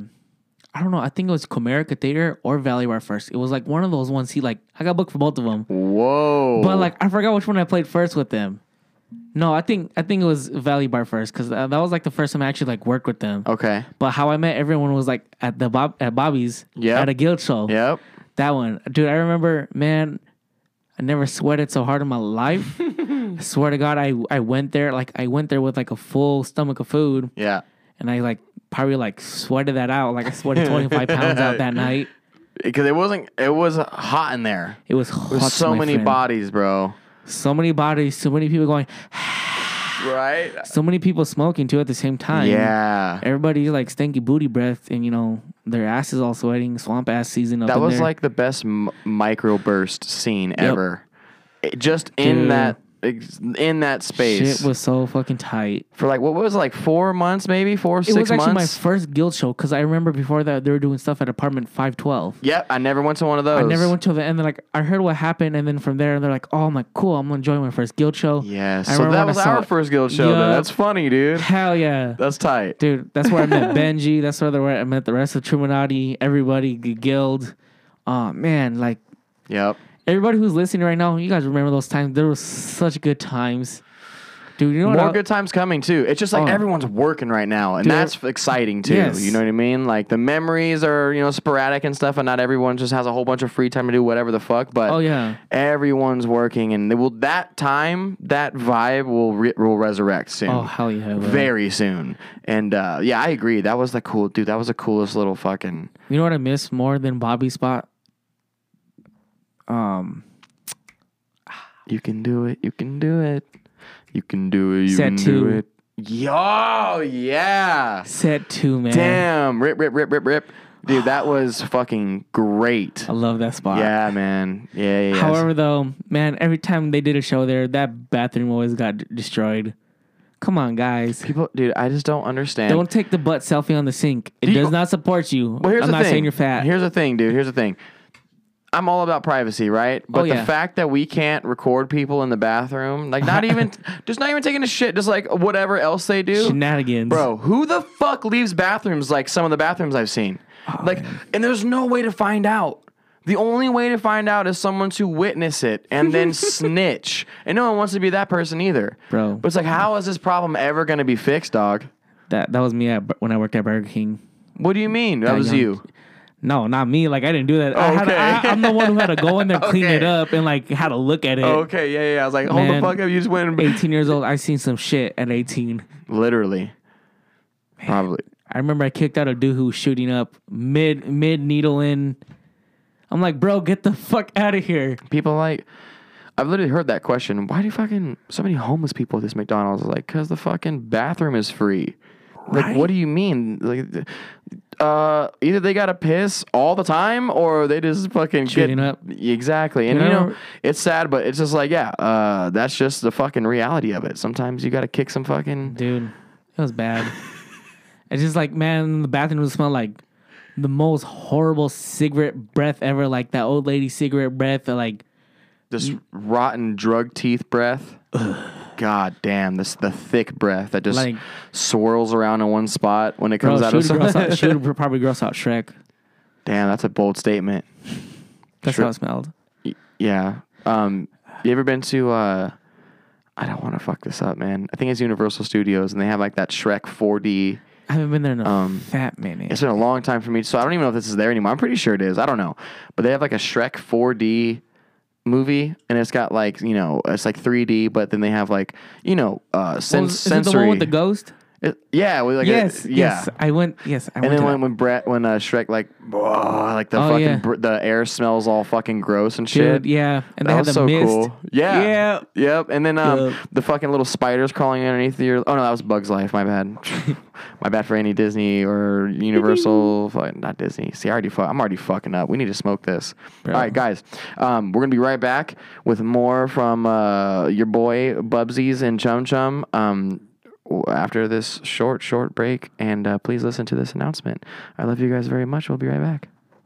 I don't know, I think it was Comerica Theater or Valley Bar first. It was like one of those ones I got booked for both of them. Whoa. But like I forgot which one I played first with them. No, I think it was Valley Bar first because that was like the first time I actually like worked with them. Okay. But how I met everyone was like at Bobby's Yep. at a guild show. Yep. That one, dude. I remember, man. I never sweated so hard in my life. I swear to God, I went there with like a full stomach of food, Yeah. and I like probably like sweated that out. Like I sweated 25 pounds out that night. Because it was hot in there. It was hot. There's so many bodies, bro. So many bodies, so many people going, Right? so many people smoking too at the same time. Yeah. Everybody like stinky booty breath, and their ass is all sweating. Swamp ass season up That in was there. like the best microburst scene ever. Just Dude. in that space. Shit was so fucking tight. For like, what was it, like 4 months, maybe? 6 months? It was actually my first guild show because I remember before that they were doing stuff at apartment 512. Yep, I never went to one of those. I never went to the end. Then like I heard what happened, and then from there they're like, "Oh, I'm like, cool. I'm gonna enjoy my first guild show." Yeah, I so remember that when was I saw our it. first guild show. Then. Yup. That's funny, dude. Hell yeah, That's tight. dude. That's where I met Benji. That's where I met the rest of Truminati. Everybody, the guild. Oh man, like Yep. everybody who's listening right now, you guys remember those times? There was such good times, dude. You know More what? good times coming too. It's just like everyone's working right now, and Dude. that's exciting too. Yes. You know what I mean? Like the memories are sporadic and stuff, and not everyone just has a whole bunch of free time to do whatever the fuck. But Oh yeah, everyone's working, and that vibe will resurrect soon. oh hell yeah, bro. Very soon. And yeah, I agree. That was the coolest little fucking. You know what I miss more than Bobby's spot? You can do it. You can do it. You can do it. You Set can two. do it. Yo, yeah. Set 2, man. Damn. Rip. Dude, that was fucking great. I love that spot. Yeah, man. Yeah. However, though, man, every time they did a show there, that bathroom always got destroyed. Come on, guys. People, dude, I just don't understand. Don't take the butt selfie on the sink. It Do you- does not support you. Well, here's I'm the not thing. saying you're fat. Here's the thing, dude. Here's the thing. I'm all about privacy, right? But yeah. the fact that we can't record people in the bathroom, like not even taking a shit, just like whatever else they do. Shenanigans. Bro, who the fuck leaves bathrooms like some of the bathrooms I've seen? And there's no way to find out. The only way to find out is someone to witness it and then snitch. And no one wants to be that person either. Bro. But it's like, how is this problem ever going to be fixed, dog? That was me when I worked at Burger King. What do you mean? That was young. you. No, not me. Like, I didn't do that. Okay. I'm the one who had to go in there, clean it Okay. up, and like had to look at it. Okay, yeah. I was like, hold Man, the fuck up. You just went and 18 years old. I seen some shit at 18. literally. Probably. I remember I kicked out a dude who was shooting up mid needle in. I'm like, bro, get the fuck out of here. People like, I've literally heard that question. Why do fucking so many homeless people at this McDonald's? Like, because the fucking bathroom is free. Like, Right? what do you mean? Like, either they gotta piss all the time or they just fucking Shooting get up. Exactly. And You you know- know, it's sad, but it's just like, yeah, that's just the fucking reality of it. Sometimes you gotta kick some fucking. Dude, it was bad. It's just like, man, the bathroom would smell like the most horrible cigarette breath ever. Like that old lady cigarette breath. Like, Just rotten drug teeth breath. God damn, the thick breath that just Like- swirls around in one spot when it bro, comes out of she would probably gross out Shrek. Damn, that's a bold statement. That's Sure. how it smelled. Yeah. You ever been to I don't want to fuck this up, man. I think it's Universal Studios and they have like that Shrek 4D. I haven't been there in a fat minute. It's been a long time for me, so I don't even know if this is there anymore. I'm pretty sure it is. I don't know. But they have like a Shrek 4D movie and it's got like, it's like 3D, but then they have like, Is it the sensory. one with the ghost? Yeah, we like Yes, yes. I went. Yes, I And went. then to when Shrek like the Oh, fucking yeah. the air smells all fucking gross and that. shit. Dude, yeah, and they That had was the so mist. cool. Yeah. Yeah. Yep. And then Yup. the fucking little spiders crawling underneath your. Oh no, that was Bug's Life. My bad. My bad for any Disney or Universal. Not Disney. See, I'm already fucking up. We need to smoke this. Bro. All right, guys. We're gonna be right back with more from your boy Bubsies and Chum Chum. After this short break, and please listen to this announcement. I love you guys very much. We'll be right back.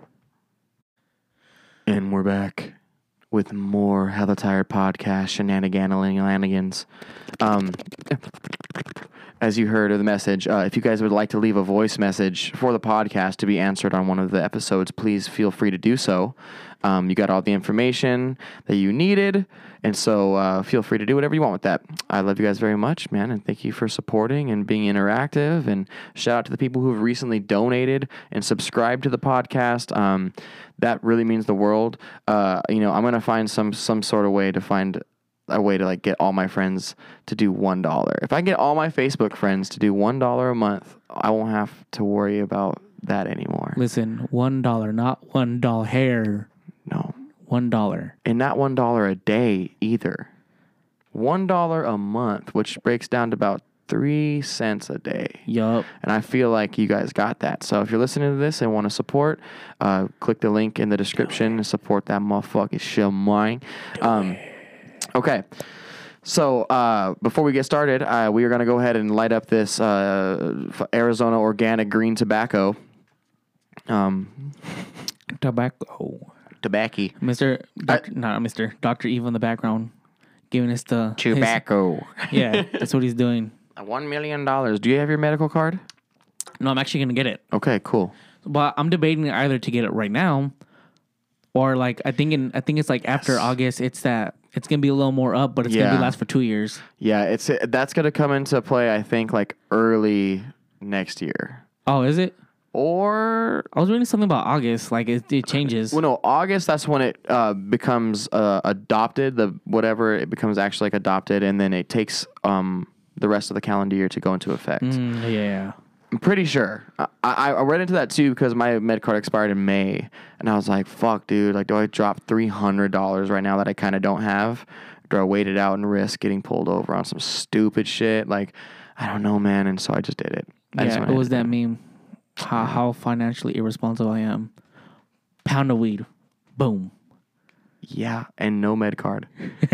And we're back with more Hella Tired podcast shenanigans. As you heard of the message, if you guys would like to leave a voice message for the podcast to be answered on one of the episodes, please feel free to do so. You got all the information that you needed, and so feel free to do whatever you want with that. I love you guys very much, man, and thank you for supporting and being interactive, and shout out to the people who have recently donated and subscribed to the podcast. That really means the world. I'm going to find some sort of way to find a way to like get all my friends to do $1. If I get all my Facebook friends to do $1 a month, I won't have to worry about that anymore. Listen, $1, not $1 hair. No. $1. And not $1 a day either. $1 a month, which breaks down to about 3 cents a day. Yup. And I feel like you guys got that. So if you're listening to this and want to support, click the link in the description and support that motherfucking shit mine. Okay. So before we get started, we are going to go ahead and light up this Arizona organic green tobacco. Tobacco. Tobacco. Dr. Evil in the background giving us the Tobacco. Yeah, that's what he's doing. $1 million. Do you have your medical card? No, I'm actually gonna get it. Okay, cool. But I'm debating either to get it right now, or like I think it's like after August. It's gonna be a little more up, but it's gonna last for 2 years. Yeah, that's gonna come into play. I think like early next year. Oh, is it? Or I was reading something about August. Like it changes. Well, no, August. That's when it becomes adopted. It becomes actually like adopted, and then it takes the rest of the calendar year to go into effect. Yeah. I'm pretty sure. I read into that too because my med card expired in May, and I was like, "Fuck, dude! Like, do I drop $300 right now that I kind of don't have? Or do I wait it out and risk getting pulled over on some stupid shit? Like, I don't know, man." And so I just did it. It was that meme. How financially irresponsible I am. Pound of weed, boom. Yeah, and no med card.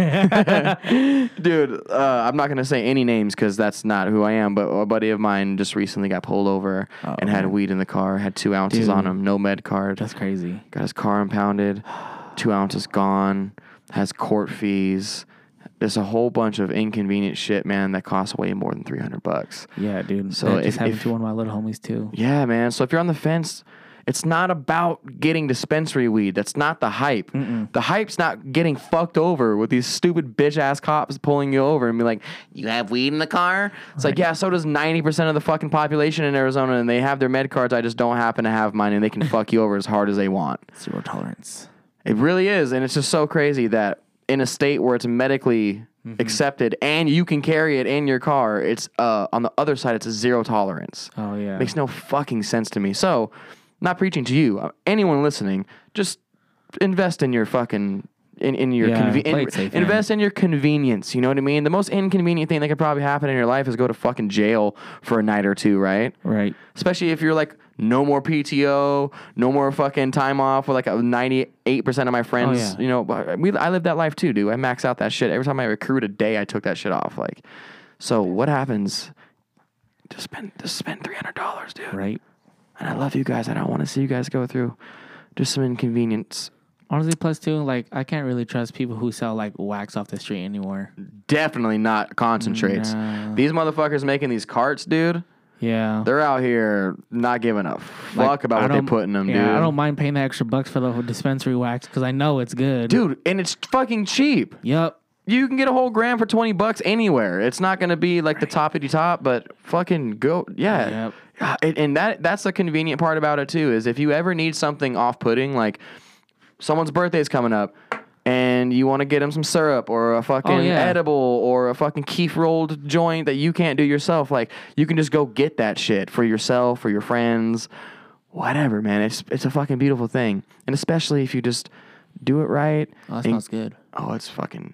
Dude, I'm not going to say any names because that's not who I am, but a buddy of mine just recently got pulled over and had weed in the car, had 2 ounces on him, no med card. That's crazy. Got his car impounded, 2 ounces gone, has court fees. There's a whole bunch of inconvenient shit, man, that costs way more than $300. Yeah, dude. So that just happened to one of my little homies too. Yeah, man. So if you're on the fence, it's not about getting dispensary weed. That's not the hype. The hype's not getting fucked over with these stupid bitch-ass cops pulling you over and be like, "You have weed in the car?" It's like, yeah, so does 90% of the fucking population in Arizona, and they have their med cards. I just don't happen to have mine, and they can fuck you over as hard as they want. Zero tolerance. It really is, and it's just so crazy that in a state where it's medically accepted and you can carry it in your car, it's on the other side, it's a zero tolerance. Oh, yeah. Makes no fucking sense to me. So, not preaching to you, anyone listening, just invest in your fucking invest in your convenience. You know what I mean? The most inconvenient thing that could probably happen in your life is go to fucking jail for a night or two, right? Right. Especially if you're like, no more PTO, no more fucking time off with like 98% of my friends. Oh, yeah. I lived that life too, dude. I max out that shit. Every time I recruit a day, I took that shit off. Like, so what happens? Just spend $300, dude. Right. And I love you guys. I don't want to see you guys go through just some inconvenience. Honestly, plus too, like I can't really trust people who sell like wax off the street anymore. Definitely not concentrates. No. These motherfuckers making these carts, dude. Yeah. They're out here not giving a fuck about what they put in them, dude. I don't mind paying the extra bucks for the dispensary wax because I know it's good. Dude, and it's fucking cheap. Yep. You can get a whole gram for $20 anywhere. It's not going to be like the toppity top, but fucking go. Yeah. Yep. And that's the convenient part about it too, is if you ever need something off-putting, like someone's birthday is coming up and and you want to get them some syrup or a fucking edible or a fucking keef rolled joint that you can't do yourself, like you can just go get that shit for yourself, for your friends, whatever, man. It's a fucking beautiful thing, and especially if you just do it right. Oh, that smells good. Oh, it's fucking.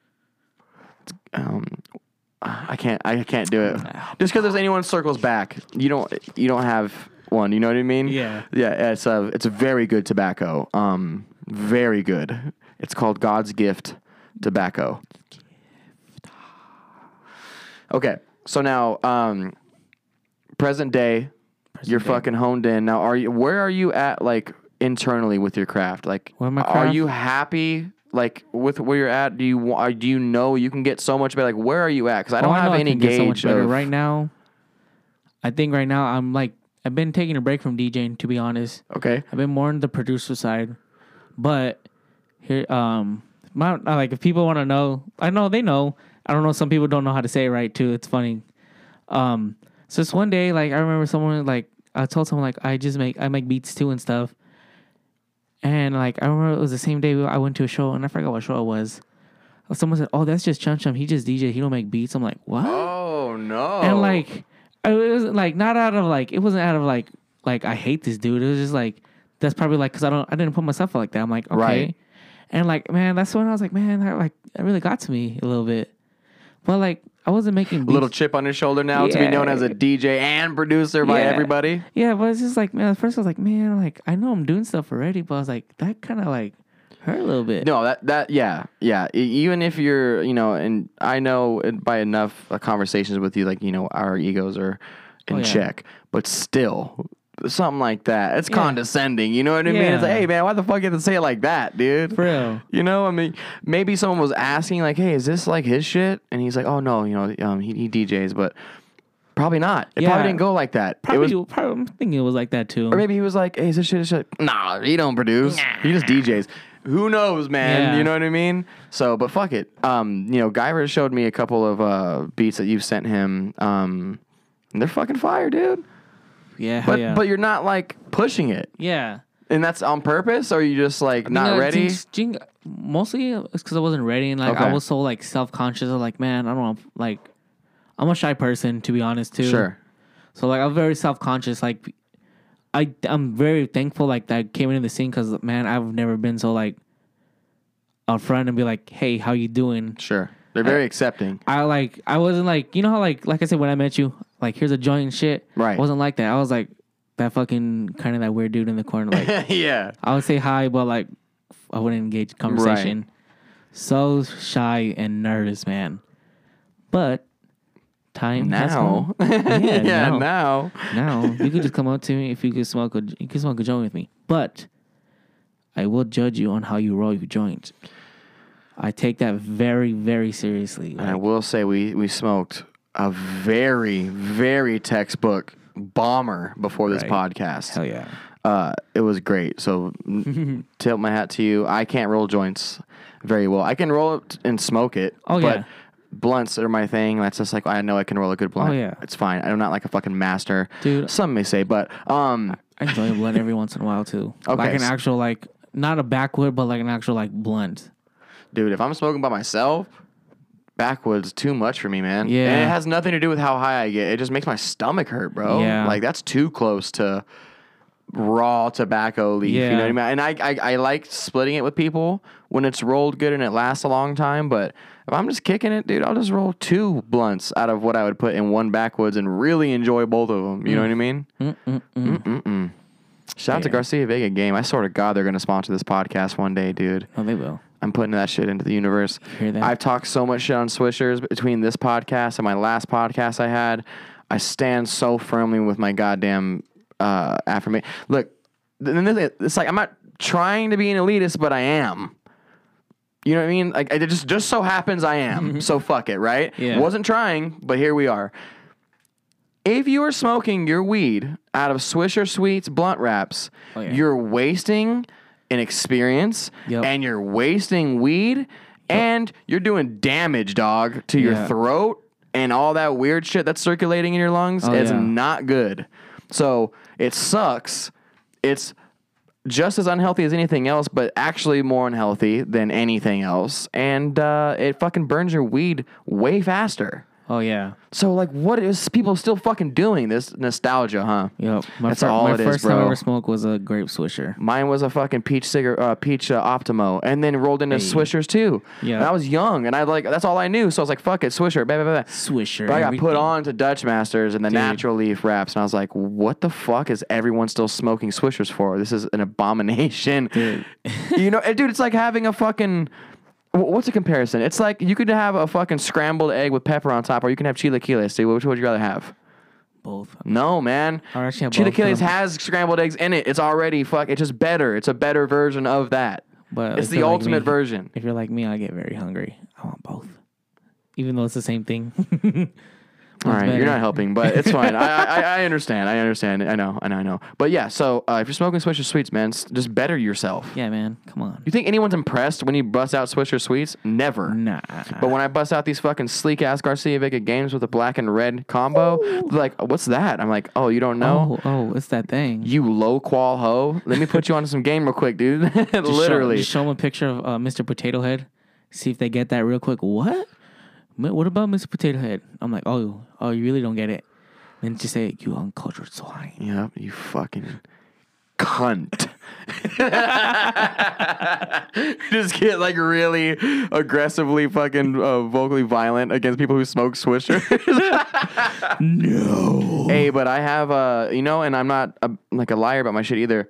I can't do it. Just because there's anyone circles back, you don't have one. You know what I mean? Yeah. Yeah. It's a very good tobacco. Very good. It's called God's Gift tobacco. Okay, so now, present day, you're fucking honed in. Now, where are you at, like, internally with your craft? Like, are you happy, like, with where you're at? Do you know you can get so much better? Like, where are you at? Because I don't have any gauge so much better. Right now, I think right now I've been taking a break from DJing, to be honest. Okay. I've been more on the producer side, but here, like, if people want to know, I know they know. I don't know. Some people don't know how to say it right too. It's funny. So this one day, like, I remember someone, like, I told someone, like, I make beats too and stuff. And, like, I remember it was the same day I went to a show, and I forgot what show it was. Someone said, "Oh, that's just Chum Chum. He just DJ. He don't make beats." I'm like, "What?" Oh no. And, like, it was like not out of like, it wasn't out of like I hate this dude. It was just like, that's probably like, because I didn't put myself like that. I'm like, okay. Right. And, like, man, that's when I was like, man, that really got to me a little bit. But, like, I wasn't making beats. A little chip on his shoulder now to be known as a DJ and producer by everybody. Yeah, but it's just like, man, at first I was like, man, like, I know I'm doing stuff already, but I was like, that kind of like hurt a little bit. No, yeah. Even if you're, and I know by enough conversations with you, like, our egos are in check, but still, something like that, it's condescending. You know what I mean? It's like, hey, man, why the fuck you have to say it like that, dude? For real. I mean, maybe someone was asking, like, hey, is this like his shit? And he's like, oh no, he DJs, but probably not. It probably didn't go like that. Probably, I'm thinking it was like that too. Or maybe he was like, hey, is this shit his shit? Nah, he don't produce. He just DJs. Who knows, man? You know what I mean? So, but fuck it. Guyver showed me a couple of beats that you've sent him. And they're fucking fire, dude. Yeah, but you're not, like, pushing it. Yeah. And that's on purpose, or are you just, like, not ready? Mostly it's because I wasn't ready, and, like, I was so, like, self-conscious of, like, man, I don't know, like, I'm a shy person, to be honest, too. Sure. So, like, I'm very self-conscious. Like, I'm very thankful, like, that I came into the scene because, man, I've never been so, like, out front and be like, hey, how you doing? Sure. They're very accepting. I wasn't like, you know how, like I said, when I met you, like, here's a joint and shit. Right. I wasn't like that. I was like that fucking kind of that weird dude in the corner. Like, yeah. I would say hi, but, like, I wouldn't engage conversation. Right. So shy and nervous, man. But time has come. Now you could just come up to me if you could smoke a joint with me. But I will judge you on how you roll your joint. I take that very, very seriously. And I will say we smoked a very, very textbook bomber before this podcast. Hell yeah. It was great. So tilt my hat to you. I can't roll joints very well. I can roll it and smoke it. But blunts are my thing. That's just like, I know I can roll a good blunt. Oh, yeah. It's fine. I'm not like a fucking master. Dude. Some may say, but I enjoy a blunt every once in a while too. Okay. Like an actual, like, not a backwood, but like an actual, like, blunt. Dude, if I'm smoking by myself, backwoods too much for me, man. Yeah. And it has nothing to do with how high I get. It just makes my stomach hurt, bro. Yeah. Like, that's too close to raw tobacco leaf. Yeah. You know what I mean? And I like splitting it with people when it's rolled good and it lasts a long time. But if I'm just kicking it, dude, I'll just roll 2 blunts out of what I would put in one backwoods and really enjoy both of them. You know what I mean? Shout out to Garcia Vega Game. I swear to God they're going to sponsor this podcast one day, dude. Oh, they will. I'm putting that shit into the universe. Hear that? I've talked so much shit on Swishers between this podcast and my last podcast I had. I stand so firmly with my goddamn affirmation. Look, it's like I'm not trying to be an elitist, but I am. You know what I mean? Like, it just so happens I am. So fuck it, right? Yeah. Wasn't trying, but here we are. If you are smoking your weed out of Swisher Sweets blunt wraps, you're wasting an experience, and you're wasting weed, and you're doing damage, dog, to your throat and all that weird shit that's circulating in your lungs. It's not good. So it sucks. It's just as unhealthy as anything else, but actually more unhealthy than anything else. And it fucking burns your weed way faster. Oh, yeah. So, like, what is people still fucking doing? This nostalgia, huh? Yep. That's all it is, My first time I bro. ever smoked was a grape Swisher. Mine was a fucking peach Optimo, and then rolled into Swishers too. Yeah. And I was young, and that's all I knew. So I was like, fuck it, Swisher, blah, blah, blah. Swisher. But I got everything. put on to Dutch Masters and the natural leaf wraps, and I was like, what the fuck is everyone still smoking Swishers for? This is an abomination. Dude. You know, dude, it's like having a fucking... What's a comparison? It's like you could have a fucking scrambled egg with pepper on top, or you can have chilaquiles. See, which would you rather have? Both. No, man. I actually have both. Chilaquiles has scrambled eggs in it. It's already it's just better. It's a better version of that. But it's if the you're like ultimate me- version. If you're like me, I get very hungry. I want both. Even though it's the same thing. All right, better. you're not helping, but it's fine. I understand. I understand. I know. But yeah, so if you're smoking Swisher Sweets, man, just better yourself. Yeah, man. Come on. You think anyone's impressed when you bust out Swisher Sweets? Never. Nah. But when I bust out these fucking sleek ass Garcia Vega games with a black and red combo, they're like, what's that? I'm like, oh, you don't know? Oh, it's that thing. You low qual hoe. Let me put you on some game real quick, dude. Literally. Just show them a picture of Mr. Potato Head. See if they get that real quick. What? What about Mr. Potato Head? I'm like, oh, you really don't get it. Then just say, you uncultured swine. Yep, you fucking cunt. Just get like really aggressively fucking vocally violent against people who smoke Swishers. No. Hey, but I have and I'm not like a liar about my shit either.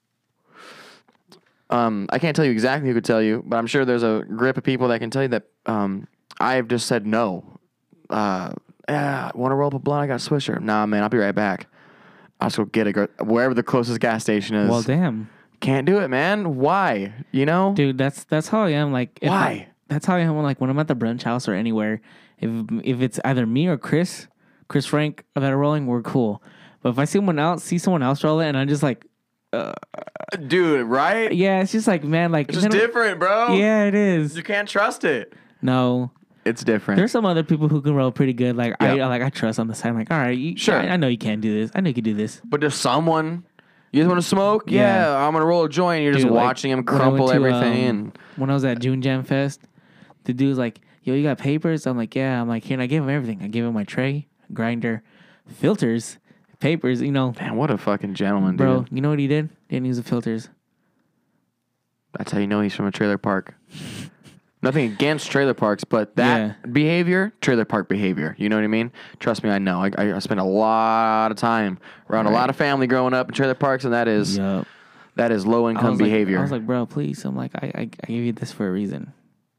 I can't tell you exactly who could tell you, but I'm sure there's a grip of people that can tell you that I've just said no. Want to roll up a blunt? I got a Swisher. Nah, man, I'll be right back. I'll just go get wherever the closest gas station is. Well, damn. Can't do it, man. Why? You know? Dude, that's how I am. Like, Why? That's how I am. Like when I'm at the brunch house or anywhere. If it's either me or Chris Frank that are rolling, we're cool. But if I see someone else roll it, and I'm just like, Dude, right? yeah, it's just like, man, like It's just different, bro. Yeah, it is. You can't trust it. No. It's different. There's some other people who can roll pretty good. Like Yep. I trust on the side. I'm like, all right, Sure. I know you can do this. I know you can do this. But does someone... You just want to smoke? Yeah, I'm going to roll a joint. And you're just Dude, like, watching him when I went crumple to, everything. And when I was at June Jam Fest, the dude's like, yo, you got papers? I'm like, yeah. I'm like, here, and I gave him everything. I gave him my tray, grinder, filters, papers, man, what a fucking gentleman, Bro, dude. you know what he did? Didn't use the filters. That's how you know he's from a trailer park. Nothing against trailer parks, but that behavior, trailer park behavior. You know what I mean? Trust me, I know. I spent a lot of time around a lot of family growing up in trailer parks, and that is low income behavior. I was like, bro, please. I'm like, I gave you this for a reason.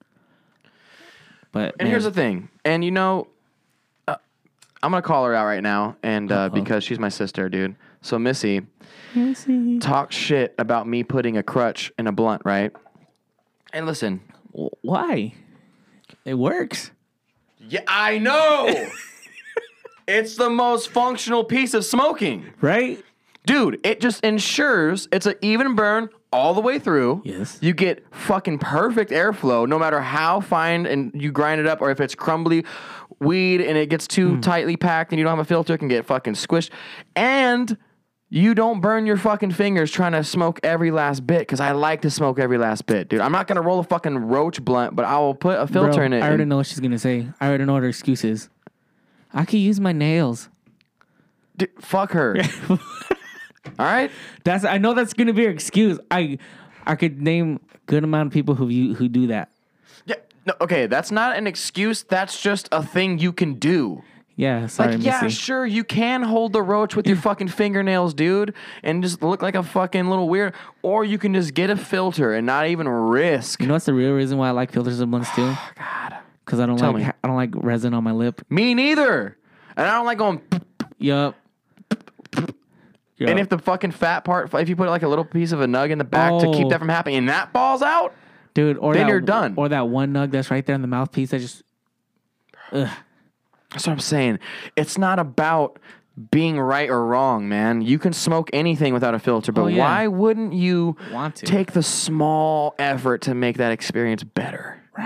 But here's the thing, and I'm gonna call her out right now, and because she's my sister, dude. So Missy talks shit about me putting a crutch in a blunt, right? And listen. Why? It works. Yeah, I know. It's the most functional piece of smoking. Right? Dude, it just ensures it's an even burn all the way through. Yes. You get fucking perfect airflow no matter how fine and you grind it up, or if it's crumbly weed and it gets too tightly packed and you don't have a filter, it can get fucking squished. And you don't burn your fucking fingers trying to smoke every last bit, because I like to smoke every last bit, dude. I'm not going to roll a fucking roach blunt, but I will put a filter in it. I already know what she's going to say. I already know what her excuse is. I could use my nails. Dude, fuck her. All right? I know that's going to be her excuse. I could name a good amount of people who do that. Yeah. No, okay, that's not an excuse. That's just a thing you can do. Yeah, sorry, Like, yeah, Missy. sure, you can hold the roach with your fucking fingernails, dude, and just look like a fucking little weird. Or you can just get a filter and not even risk. You know what's the real reason why I like filters and blunts too? Oh, God. Because I don't Tell me. like resin on my lip. Me neither. And I don't like going... Yup. And if the fucking fat part, if you put like a little piece of a nug in the back to keep that from happening, and that falls out, dude, then you're done. Or that one nug that's right there in the mouthpiece that just... Ugh. That's what I'm saying. It's not about being right or wrong, man. You can smoke anything without a filter, but why wouldn't you Want to. take the small effort to make that experience better? Right?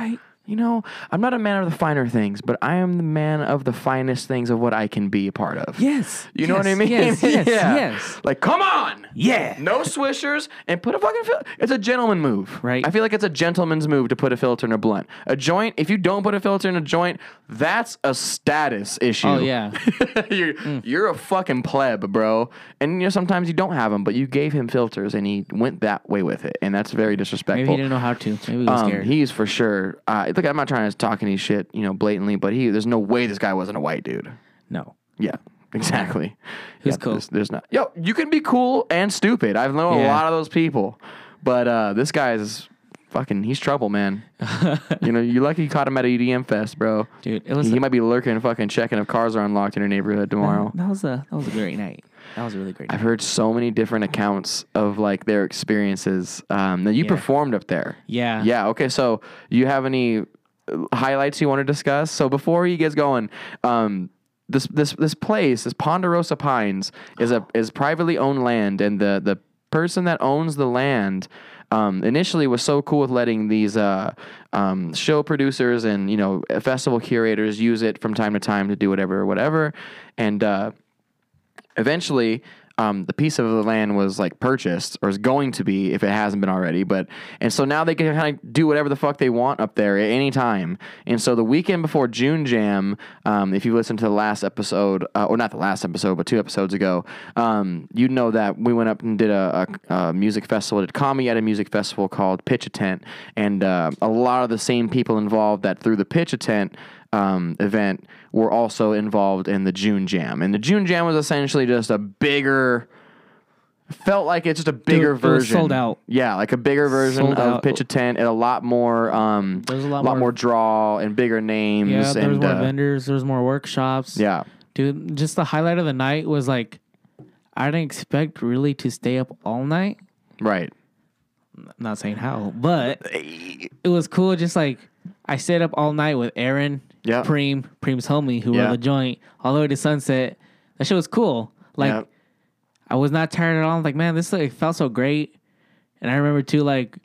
you know, I'm not a man of the finer things, but I am the man of the finest things of what I can be a part of. Yes. You know what I mean? Yes. Yes. Like, come on. Yeah. No swishers and put a fucking filter. It's a gentleman move. Right. I feel like it's a gentleman's move to put a filter in a blunt. A joint, if you don't put a filter in a joint, that's a status issue. Oh, yeah. You're a fucking pleb, bro. And, you know, sometimes you don't have them, but you gave him filters and he went that way with it. And that's very disrespectful. Maybe he didn't know how to. Maybe he was scared. He's for sure. Look, I'm not trying to talk any shit, you know, blatantly, but there's no way this guy wasn't a white dude. No. Yeah, exactly. He's cool. There's not. Yo, you can be cool and stupid. I've known a lot of those people, but this guy is fucking. He's trouble, man. You know, you're lucky you caught him at a EDM fest, bro. Dude, it was. He might be lurking, fucking checking if cars are unlocked in your neighborhood tomorrow. That was a great night. That was a really great night. I've heard so many different accounts of like their experiences. Now you performed up there. Yeah. Yeah. Okay. So you have any highlights you want to discuss? So before he gets going, this place, this Ponderosa Pines, is privately owned land, and the person that owns the land initially was so cool with letting these show producers and, you know, festival curators use it from time to time to do whatever, and eventually. The piece of the land was like purchased, or is going to be if it hasn't been already. And so now they can kind of do whatever the fuck they want up there at any time. And so the weekend before June Jam, if you listened to the last episode, or not the last episode, but 2 episodes ago, you know that we went up and did a music festival, did comedy at a music festival called Pitch a Tent, and a lot of the same people involved that through the Pitch a Tent event were also involved in the June Jam. And the June Jam was essentially just a bigger, felt like it's just a bigger version. It was sold out. Yeah, like a bigger version Sold of out. Pitch a Tent and a lot more, There's a lot more draw and bigger names. Yeah, there was and, more vendors. There was more workshops. Yeah. Dude, just the highlight of the night was like, I didn't expect really to stay up all night. Right. I'm not saying how, but it was cool. Just like, I stayed up all night with Aaron, Yep. Preem's homie, who Yeah. run the joint, all the way to sunset. That shit was cool. Like, Yep. I was not tired at all. I'm like, man, this like felt so great. And I remember too, like,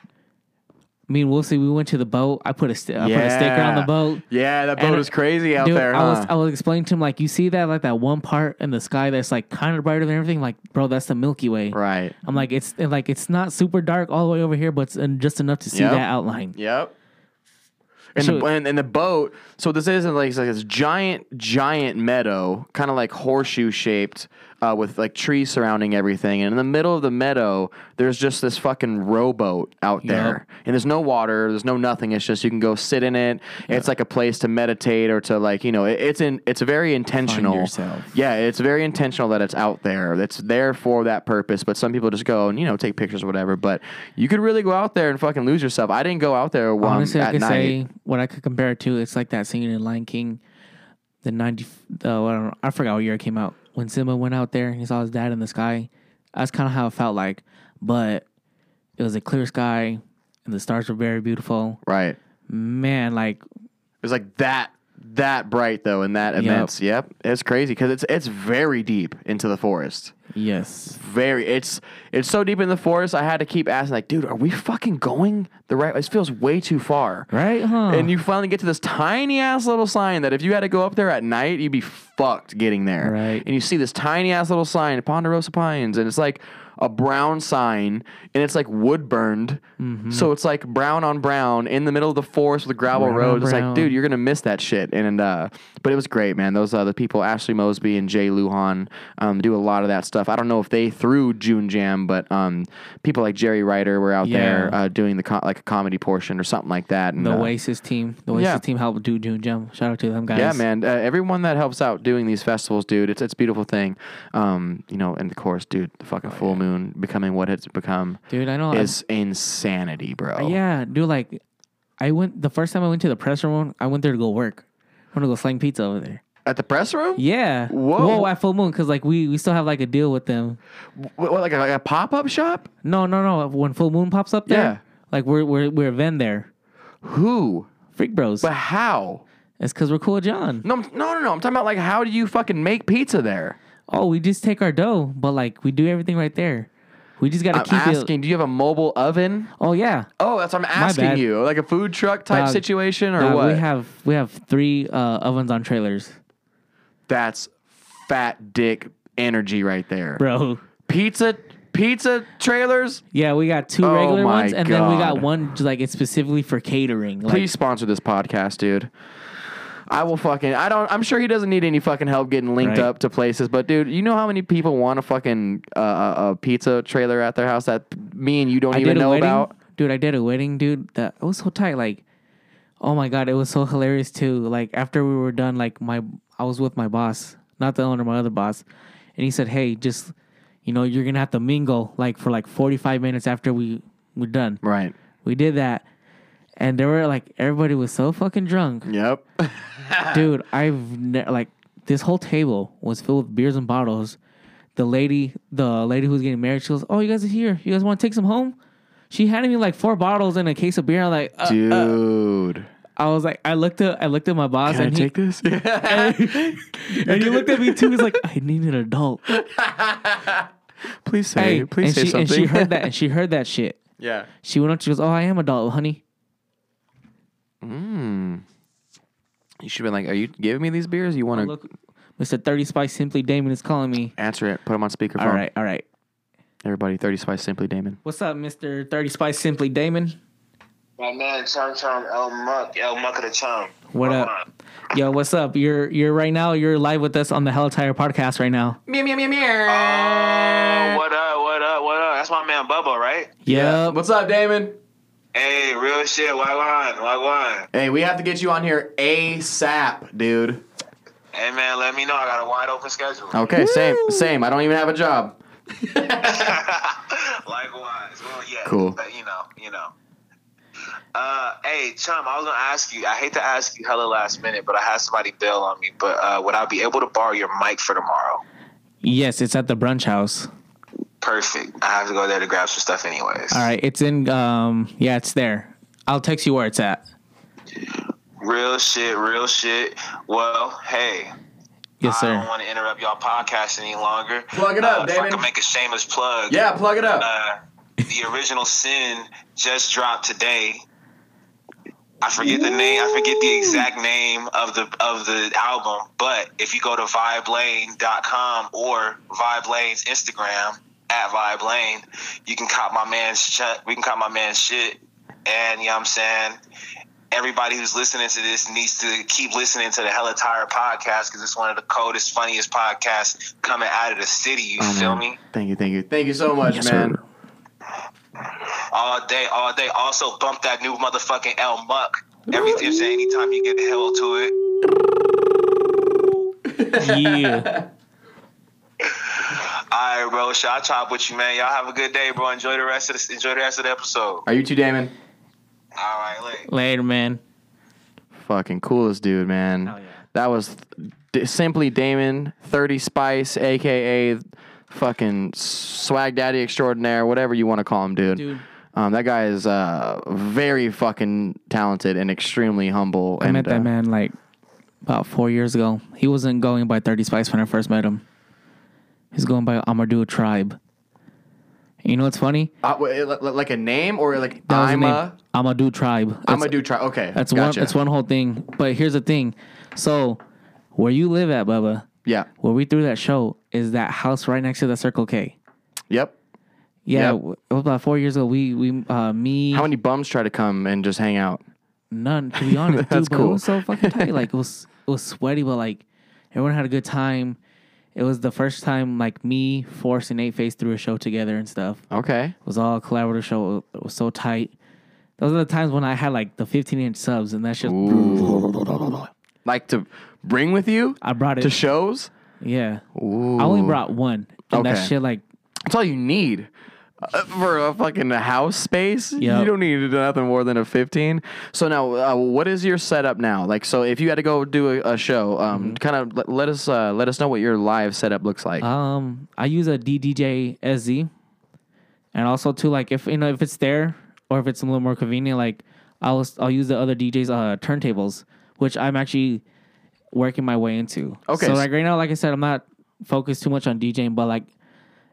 me and Wolfie, we went to the boat. I put a sticker on the boat. Yeah, that boat was crazy out Dude, there. Huh? I was explaining to him, like, you see that, like, that one part in the sky that's like kind of brighter than everything. Like, bro, that's the Milky Way. Right. I'm like, it's not super dark all the way over here, but it's just enough to see Yep. that outline. Yep. And, So- the boat, so this isn't like, it's like this giant meadow, kind of like horseshoe shaped, with like trees surrounding everything. And in the middle of the meadow, there's just this fucking rowboat out there. And there's no water, there's no nothing. It's just you can go sit in it. It's like a place to meditate or to, like, you know, it's very intentional. Find yourself. Yeah, it's very intentional that it's out there. It's there for that purpose. But some people just go and, you know, take pictures or whatever. But you could really go out there and fucking lose yourself. I didn't go out there Honestly, I at could night. say what I could compare it to. It's like that scene in Lion King, I forgot what year it came out, when Simba went out there and he saw his dad in the sky. That's kind of how it felt like, but it was a clear sky and the stars were very beautiful. Right. Man, like, It was like that bright though, and that immense. Yep, it's crazy because it's very deep into the forest. yes, It's so deep in the forest. I had to keep asking, like, dude, are we fucking going the right way? It feels way too far. right, huh? And you finally get to this tiny ass little sign that if you had to go up there at night, you'd be fucked getting there. Right. And you see this tiny ass little sign, Ponderosa Pines, and it's like a brown sign, and it's like wood burned. Mm-hmm. So it's like brown on brown in the middle of the forest with a gravel Brown on road. It's like, brown. dude, you're gonna miss that shit. And but it was great, man. Those the people, Ashley Mosby and Jay Lujan, do a lot of that stuff. I don't know if they threw June Jam, but people like Jerry Ryder were out there doing the like a comedy portion or something like that. And, the Oasis team helped do June Jam. Shout out to them guys. yeah, man. Everyone that helps out doing these festivals, dude, it's a beautiful thing. You know, and of course, dude, the fucking full moon becoming what it's become, Dude, I know. is insanity, bro. Yeah, dude, like, the first time I went to the press room, I went there to go work. I want to go slang pizza over there. At the press room? Yeah. Whoa. At Full Moon, because, like, we still have, like, a deal with them. What, like a pop-up shop? No. When Full Moon pops up there, Yeah. like, we're a vend there. Who? Freak Bros. But how? It's because we're cool with John. No. I'm talking about, like, how do you fucking make pizza there? Oh, we just take our dough, but, like, we do everything right there. We just gotta I'm keep asking, do you have a mobile oven? Oh yeah. Oh, that's what I'm asking bad. you. Like a food truck type Dog, situation or Dog, what? We have 3 ovens on trailers, That's fat dick energy right there. bro. Pizza trailers? Yeah, we got 2 Oh regular my ones, and then we got God. one just like it's specifically for catering. Like, Please sponsor this podcast, dude. I will fucking. I'm sure he doesn't need any fucking help getting linked Right. up to places, but dude, you know how many people want a fucking a pizza trailer at their house that me and you don't even know about? Dude, I did a wedding, dude. That it was so tight. Like, oh my God, it was so hilarious too. Like after we were done, like I was with my boss, not the owner, my other boss, and he said, "Hey, just you're gonna have to mingle like for like 45 minutes after we're done." Right. We did that, and they were like, everybody was so fucking drunk, Yep. dude. This whole table was filled with beers and bottles. The lady who was getting married, she goes, "Oh, you guys are here. You guys want to take some home?" She handed me like 4 bottles and a case of beer. I'm like, Dude. I was like, I looked at my boss, Can and I take this? and he looked at me too. He's like, I need an adult. Please say something. And she heard that, and she heard that shit. Yeah. She went up. She goes, "Oh, I am adult, honey." You should have been like, are you giving me these beers? You want to Look, Mr. 30 Spice Simply Damon is calling me. answer it? Put them on speakerphone. All right. Everybody, 30 Spice Simply Damon. What's up, Mr. 30 Spice Simply Damon? My man, Chum El Muck of the Chum. What up? Yo, what's up? You're right now. You're live with us on the Hella Tire podcast right now. Meow, meow, meow, meow. Oh, what up? That's my man Bubba, right? Yep. What's up, Damon? Hey, real shit. Wagwan. Hey, we have to get you on here ASAP, dude. Hey, man, let me know. I got a wide open schedule. Okay, same. I don't even have a job. Likewise. Well, yeah. Cool. But, you know. Hey, Chum, I was going to ask you. I hate to ask you hella last minute, but I had somebody bail on me. But would I be able to borrow your mic for tomorrow? Yes, it's at the brunch house. Perfect. I have to go there to grab some stuff anyways. All right, it's in. Yeah, it's there. I'll text you where it's at. Real shit. Well, hey. Yes, I sir. don't want to interrupt y'all podcast any longer. Plug it up, If I David. can make a shameless plug. Yeah, plug it up. The Original Sin just dropped today. I forget the name. I forget the exact name of the album. But if you go to vibelane.com or Vibelane's Instagram @Vibelane, you can cop my man's shit. We can cop my man's shit. And you know what I'm saying? Everybody who's listening to this needs to keep listening to the Hella Tire podcast because it's one of the coldest, funniest podcasts coming out of the city. You feel me? Thank you so much, Yes, man. sir. All day. Also, bump that new motherfucking El Muck. Anytime you get the hell to it. Yeah. All right, bro. Shot chop with you, man. Y'all have a good day, bro. Enjoy the rest of the episode. Are you too, Damon? All right, later. Later, man. Fucking coolest dude, man. Hell yeah. That was Simply Damon, 30 Spice, a.k.a. fucking swag daddy extraordinaire, whatever you want to call him, dude. That guy is very fucking talented and extremely humble. I met that man like about 4 years ago. He wasn't going by 30 Spice when I first met him. He's going by Amadou Tribe. And you know what's funny? Like a name or like That was I'm the a name. Amadou Tribe. I'm a dude try. Okay, That's gotcha. one whole thing. But here's the thing. So where you live at, Bubba, Yeah. where we threw that show, is that house right next to the Circle K. Yep. Yeah, Yep. it was about 4 years ago. Me, How many bums try to come and just hang out? none, to be honest. That's dude, but cool. it was so fucking tight. Like it was sweaty, but like everyone had a good time. It was the first time like me, Force, and Nate Face threw a show together and stuff. Okay. It was all a collaborative show. It was so tight. Those are the times when I had like the 15-inch subs, and that's just Like to bring with you I brought it. to shows? Yeah, Ooh. I only brought one, and Okay. that shit like That's all you need. For a fucking house space, Yep. you don't need nothing more than a 15. So now, what is your setup now? Like, so if you had to go do a show, kind of let us know what your live setup looks like. I use a DDJ SZ, and also too like if it's there or if it's a little more convenient, like I'll use the other DJs turntables, which I'm actually working my way into. Okay. So like right now, like I said, I'm not focused too much on DJing, but like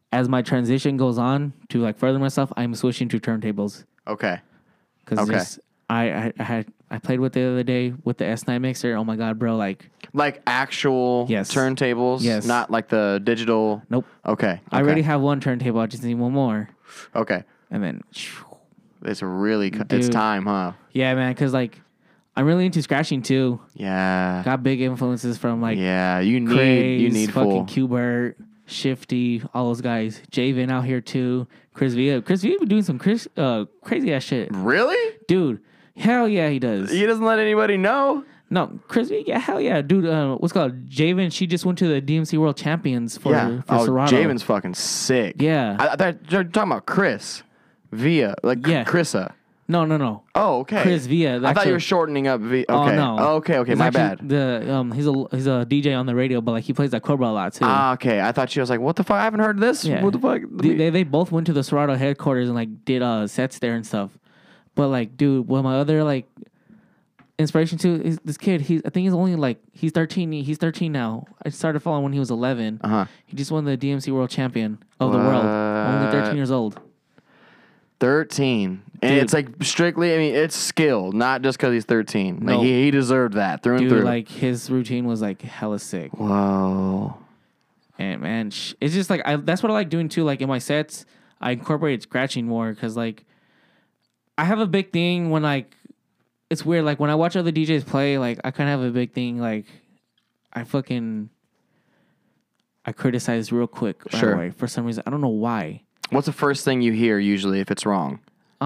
as my transition goes on to like further myself, I'm switching to turntables. Okay. Because I played with it the other day with the S9 mixer. Oh my god, bro! Like actual Yes. turntables, Yes. not like the digital. Nope. Okay. I already have one turntable. I just need one more, Okay. and then It's really it's Dude. time, huh? yeah, man. Because like I'm really into scratching too. Yeah. Got big influences from like Yeah. You Craze, need fucking full. Qbert, Shifty, all those guys. Javen out here too. Chris Villa. Chris Villa been doing some crazy ass shit, Really? dude. Hell yeah, he does. He doesn't let anybody know. No, Chris Villa. Yeah, hell yeah, dude. What's it called Javen? She just went to the DMC World Champions for Serato. Javen's fucking sick. Yeah. I thought you're talking about Chris Villa, like Yeah. Chrissa. No. Oh, okay. Chris Villa. I thought you were shortening up V. Okay. Oh no. Okay. It's My actually bad. he's a DJ on the radio, but like he plays that Cobra a lot too. Okay. I thought she was like, what the fuck? I haven't heard this. Yeah. What the fuck? They both went to the Serato headquarters and like did sets there and stuff. But like, dude, well, my other like inspiration too is this kid. I think he's only like he's 13. He's 13 now. I started following when he was 11. He just won the DMC World Champion of the world. Only 13 years old. 13. And Dude. it's like strictly, I mean, it's skill, not just because he's 13. Like No. he deserved that through and Dude, through. like his routine was like hella sick. Whoa. And man, it's just like that's what I like doing too. Like in my sets, I incorporated scratching more because like I have a big thing when like it's weird. Like when I watch other DJs play, like I kind of have a big thing. Like I criticize real quick right Sure. away for some reason. I don't know why. What's the first thing you hear usually if it's wrong?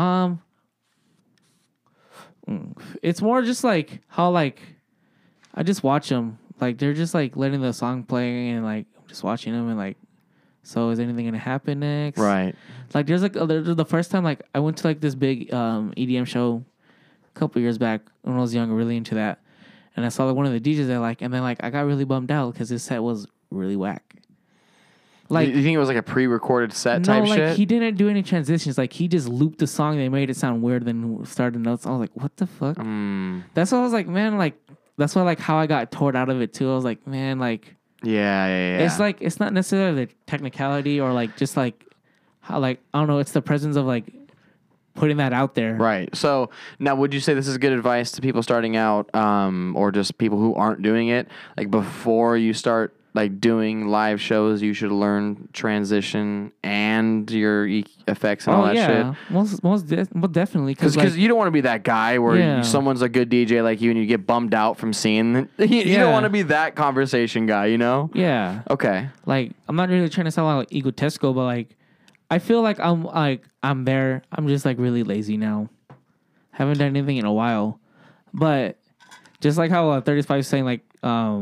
It's more just like how like I just watch them. Like they're just like letting the song play and like I'm just watching them and like. So is anything gonna happen next? Right. Like there's the first time like I went to like this big EDM show a couple years back when I was young, really into that, and I saw like one of the DJs I like, and then like I got really bummed out because his set was really whack. Like you think it was like a pre-recorded set no, type like shit? he didn't do any transitions. Like he just looped the song. They made it sound weird, then started notes. I was like, what the fuck? That's why I was like, man, like that's why like how I got torn out of it too. I was like, man, like. Yeah. It's like it's not necessarily the technicality or like just like how like I don't know. It's the presence of like putting that out there. Right. So now, would you say this is good advice to people starting out, or just people who aren't doing it? Like before you start like doing live shows, you should learn transition and your effects and all that shit. Most definitely Because like, you don't want to be that guy where Yeah. someone's a good DJ like you and you get bummed out from seeing. You Yeah. don't want to be that conversation guy, you know? yeah, Okay. like I'm not really trying to sound like egotistical, but like I feel like I'm there. I'm just like really lazy now. Haven't done anything in a while, but just like how 35 is saying like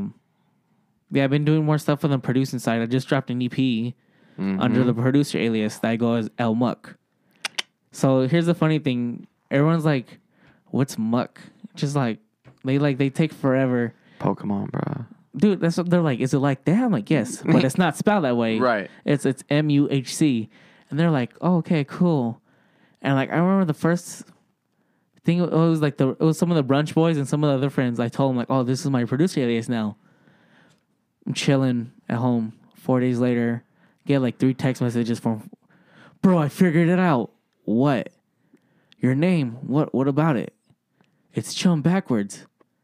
yeah, I've been doing more stuff on the producing side. I just dropped an EP under the producer alias that I go as El Muck. So here's the funny thing. Everyone's like, what's Muck? Just like, they take forever. Pokemon, bro. Dude, that's what they're like. Is it like that? I'm like, yes, but it's not spelled that way. Right. It's MUHC. And they're like, oh, okay, cool. And like, I remember the first thing, it was like it was some of the brunch boys and some of the other friends. I told them like, oh, this is my producer alias now. I'm chilling at home. 4 days later, get like 3 text messages from, bro, I figured it out. What? Your name? What about it? It's Chum backwards.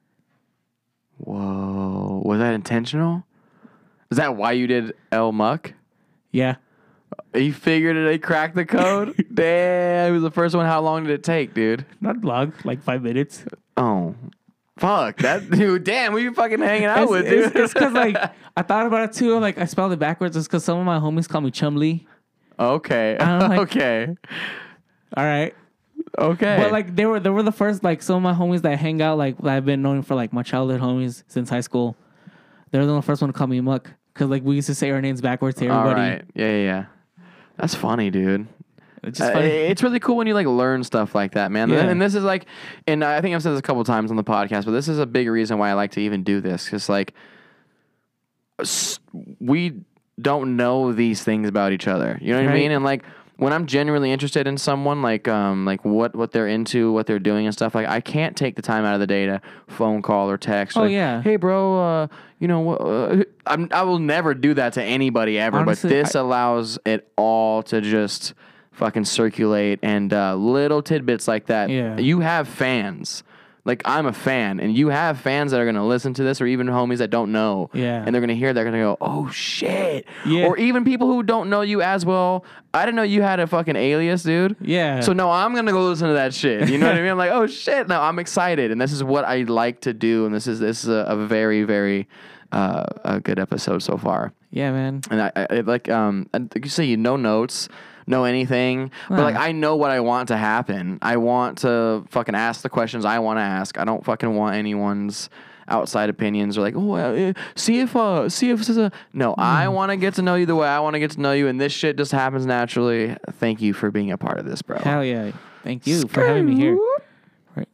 Whoa. Was that intentional? Is that why you did El Muck? Yeah. You figured it, they cracked the code? Damn, he was the first one. How long did it take, dude? Not long, like 5 minutes. Oh. Fuck. That dude, damn, who you fucking hanging out with, dude? It's because like I thought about it too. Like I spelled it backwards. It's because some of my homies call me Chum Lee. Okay. I'm like- Okay. All right. Okay. But like they were the first like some of my homies that hang out like that I've been knowing for like my childhood homies since high school. They're the first one to call me Muck because like we used to say our names backwards to everybody. All right. Yeah. That's funny, dude. It's just funny. It's really cool when you like learn stuff like that, man. Yeah. And this is like, and I think I've said this a couple times on the podcast, but this is a big reason why I like to even do this. Because like, we don't know these things about each other. You know what I Right. mean? And like, when I'm genuinely interested in someone, like what they're into, what they're doing and stuff, like I can't take the time out of the day to phone call or text. Oh, like, yeah. Hey, bro, you know what? I will never do that to anybody ever. Honestly, but this allows it all to just fucking circulate and little tidbits like that. Yeah. You have fans. Like, I'm a fan, and you have fans that are going to listen to this, or even homies that don't know. Yeah. And they're going to hear, they're going to go, oh, shit. Yeah. Or even people who don't know you as well. I didn't know you had a fucking alias, dude. Yeah. So, no, I'm going to go listen to that shit. You know what I mean? I'm like, oh, shit. No, I'm excited. And this is what I like to do. And this is a very, very a good episode so far. Yeah, man. And I like, you say, no notes. Know anything, but like I know what I want to happen. I want to fucking ask the questions I want to ask. I don't fucking want anyone's outside opinions or like, see if this is a no. I want to get to know you the way I want to get to know you, and this shit just happens naturally. Thank you for being a part of this, bro. Hell yeah. Thank you for having me here. Right.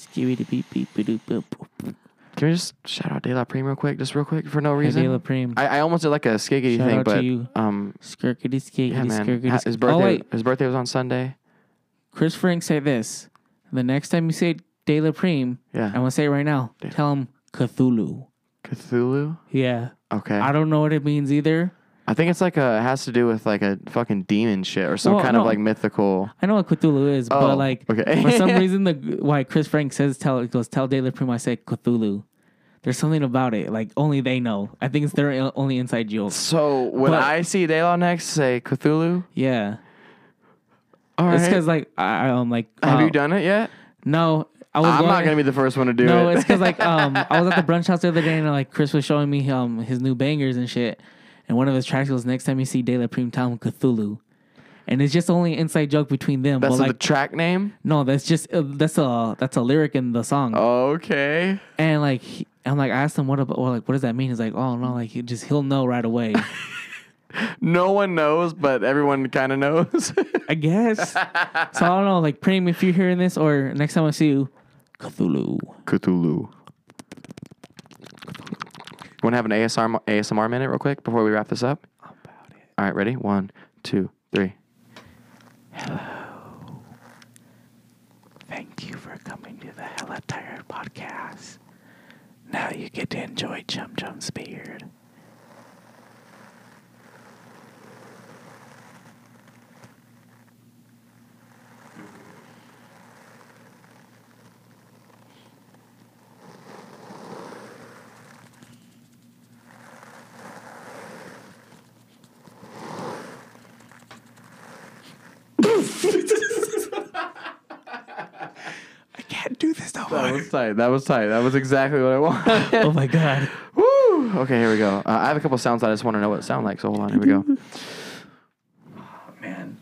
Can we just shout out De La Prime real quick for no reason? De La Prime. I almost did like a skiggity Shout thing, out but to you. Skirkity, skirkity, yeah, man. skirkity. His birthday. Oh, wait. His birthday was on Sunday. Chris Frank said this. The next time you say De La Prime, Yeah. I'm going to say it right now. Tell him Cthulhu. Cthulhu. Yeah. Okay. I don't know what it means either. I think it's like it has to do with like a fucking demon shit or some Well, kind of no. like mythical. I know what Cthulhu is, but like okay. for some reason, why Chris Frank says tell De La Prime, I say Cthulhu. There's something about it, like only they know. I think it's their only inside joke. So when But- I see De La next say Cthulhu, Yeah, all right. it's because like I'm like. Have you done it yet? No, I'm not gonna be the first one to do No, it. it's because like I was at the brunch house the other day and like Chris was showing me his new bangers and shit, and one of his tracks was next time you see De La Prime, tell him Cthulhu, and it's just only an inside joke between them. That's but the like track name. no, that's just that's a lyric in the song. Okay. And like I'm like I asked him what does that mean? He's like, oh no, like he'll know right away. No one knows, but everyone kind of knows. I guess. So I don't know, like Prem, if you're hearing this or next time I see you, Cthulhu. Cthulhu. Want to have an ASMR minute real quick before we wrap this up? How about it? All right, ready? 1, 2, 3. Hello. Thank you for coming to the Hella Tired Podcast. Now you get to enjoy Chum Chum's beard. I can't do this no more. That was tight. That was exactly what I wanted. Oh my god. Woo! Okay, here we go. I have a couple sounds I just want to know what it sounds like, so hold on. Here we go. Oh man.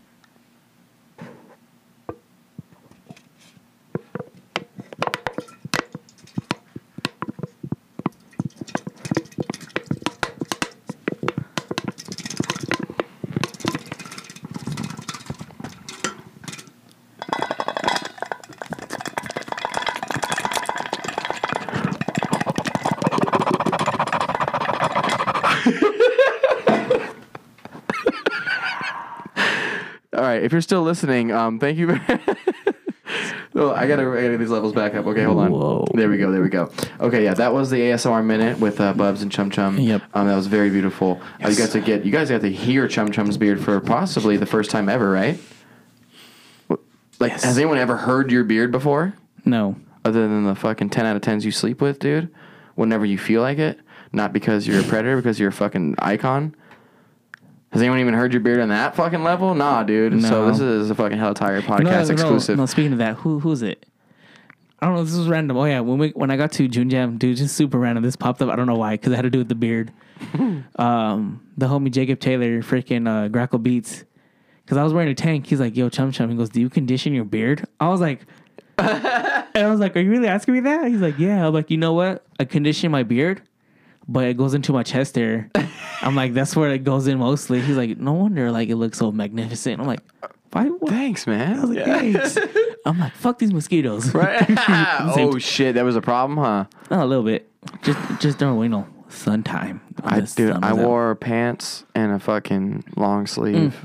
All right, if you're still listening, thank you. Oh, I gotta get these levels back up. Okay, hold on. Whoa. There we go. Okay, yeah, that was the ASMR minute with Bubs and Chum Chum. Yep. That was very beautiful. Yes. You guys got to hear Chum Chum's beard for possibly the first time ever, right? Like, Yes. has anyone ever heard your beard before? No. Other than the fucking 10 out of 10s you sleep with, dude? Whenever you feel like it? Not because you're a predator, because you're a fucking icon? Has anyone even heard your beard on that fucking level? Nah, dude. No. So this is a fucking Hella Tired podcast exclusive. No, speaking of that, who's it? I don't know. This was random. Oh yeah, when I got to June Jam, dude, just super random. This popped up. I don't know why, because it had to do with the beard. The homie Jacob Taylor, freaking Grackle Beats, because I was wearing a tank. He's like, "Yo, Chum Chum." He goes, "Do you condition your beard?" I was like, and I was like, "Are you really asking me that?" He's like, "Yeah." I'm like, "You know what? I condition my beard, but it goes into my chest area." I'm like, "That's where it goes in mostly." He's like, "No wonder, like it looks so magnificent." I'm like, "Why?" What? Thanks, man. I was like, thanks. I'm like, fuck these mosquitoes. Right? Oh, shit. That was a problem, huh? No, a little bit. Just during winter sun time. I wore pants and a fucking long sleeve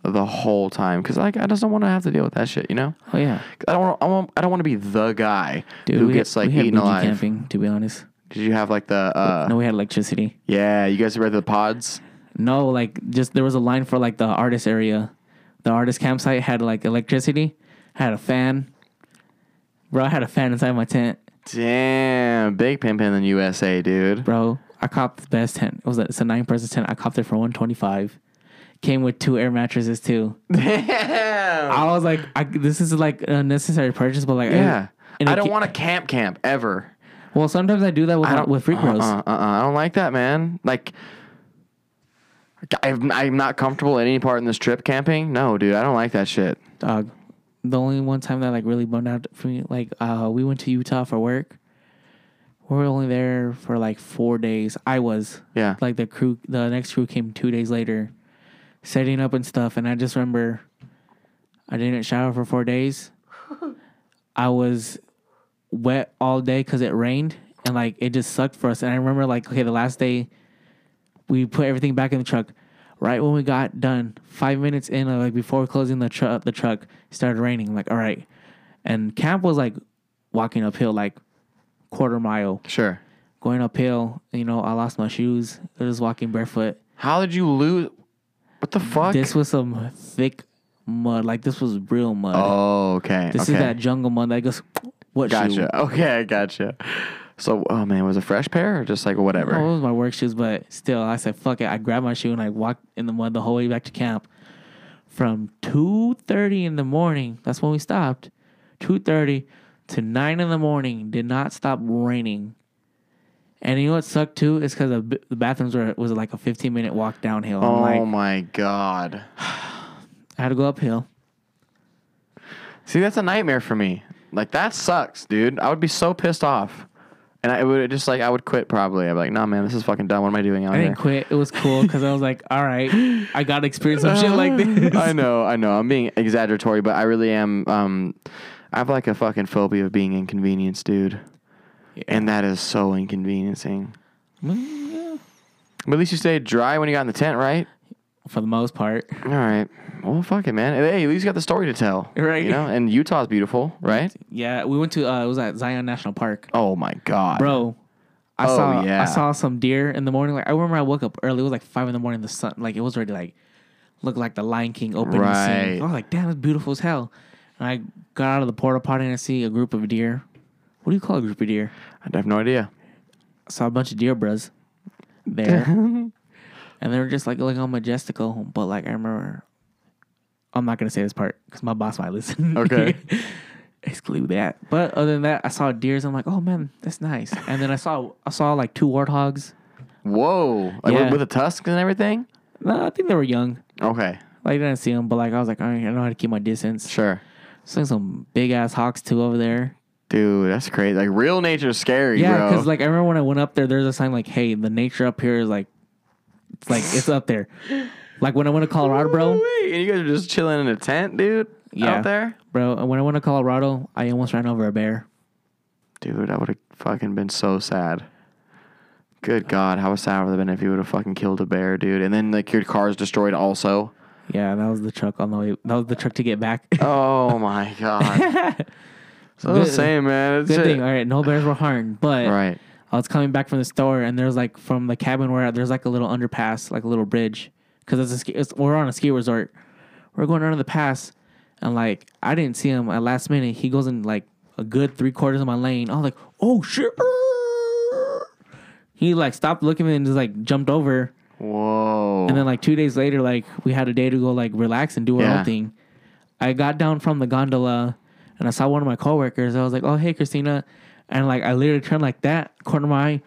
the whole time because like I just don't want to have to deal with that shit, you know. Oh yeah, I don't want to be the guy who we gets like we had eaten bougie alive. camping. To be honest, Did you have like the no, we had electricity. yeah, you guys read the pods? No, like just there was a line for like the artist area. The artist campsite had like electricity, had a fan. Bro, I had a fan inside my tent. Damn, big pimpin' in the USA, dude. Bro, I copped the best tent. It's a 9-person tent. I copped it for $125. Came with 2 air mattresses too. Damn. I was like, this is like a necessary purchase, but like, Yeah. and I it don't ca- want to camp ever. Well, sometimes I do that with Freak Bros. I don't like that, man. Like, I'm not comfortable at any part in this trip camping. No, dude, I don't like that shit. Dog. The only one time that like really bummed out for me, like we went to Utah for work. We were only there for like 4 days. I was. Yeah. Like the next crew came 2 days later, setting up and stuff. And I just remember I didn't shower for 4 days. I was wet all day because it rained and like it just sucked for us. And I remember like, okay, the last day we put everything back in the truck. Right when we got done, 5 minutes in, like before closing the truck, it started raining. I'm like, all right. And camp was like walking uphill, like quarter mile. Sure. Going uphill, you know, I lost my shoes. I was walking barefoot. How did you lose? What the fuck? This was some thick mud. Like this was real mud. Oh, okay. This is that jungle mud that goes, what Gotcha. shoe? Okay, I gotcha. So, oh man, was it a fresh pair or just like whatever? Oh, it was my work shoes, but still, I said, fuck it. I grabbed my shoe and I walked in the mud the whole way back to camp. From 2:30 in the morning, that's when we stopped, 2:30 to 9 in the morning, did not stop raining. And you know what sucked too? Is because the bathrooms was like a 15-minute walk downhill. Oh Like, my god. I had to go uphill. See, that's a nightmare for me. Like that sucks, dude. I would be so pissed off. And I would just like I would quit probably. I'd be like, nah, man, this is fucking dumb. What am I doing out I here? didn't quit. It was cool because I was like, all right, I got to experience some shit like this. I know. I'm being exaggeratory, but I really am. I have like a fucking phobia of being inconvenienced, dude. Yeah. And that is so inconveniencing. Yeah. But at least you stayed dry when you got in the tent, right? For the most part. All right. Well, fuck it, man. Hey, at least you got the story to tell. Right. You know, and Utah's beautiful, right? Yeah, we went to, it was at Zion National Park. Oh, my God. Bro, I yeah. saw some deer in the morning. Like I remember I woke up early. It was like 5 in the morning. The sun, like it was already like, looked like the Lion King opening Right. scene. I was like, damn, it's beautiful as hell. And I got out of the porta potty and I see a group of deer. What do you call a group of deer? I have no idea. I saw a bunch of deer bros there. And they were just like looking all majestical. But like I remember, I'm not gonna say this part because my boss might listen. Okay. Exclude that. But other than that, I saw deers. I'm like, oh man, that's nice. And then I saw like 2 warthogs. Whoa. Like Yeah. with the tusks and everything? No, I think they were young. Okay. Like I didn't see them, but like I was like, all right, I know how to keep my distance. Sure. Seeing some big ass hawks too over there. Dude, that's crazy. Like real nature's scary, Yeah, bro. because like I remember when I went up there, there's a sign like, hey, the nature up here is like, it's up there. Like when I went to Colorado, bro. Wait, and you guys are just chilling in a tent, dude? Yeah. Out there? Bro, and when I went to Colorado, I almost ran over a bear. Dude, I would have fucking been so sad. Good God, how sad would it have been if you would have fucking killed a bear, dude? And then like your car's destroyed also. Yeah, that was the truck on the way. That was the truck to get back. Oh my God. So the same, man. It's Good it. thing. All right, no bears were harmed, but Right. I was coming back from the store, and there's like from the cabin we're at, there's like a little underpass, like a little bridge, because we're on a ski resort. We're going under the pass, and like I didn't see him at last minute. He goes in like a good 3/4 of my lane. I was like, oh shit! He like stopped looking at me and just like jumped over. Whoa. And then like 2 days later, like we had a day to go like relax and do our Yeah. own thing. I got down from the gondola and I saw one of my coworkers. I was like, oh hey Christina, and like I literally turned like that, corner of my eye,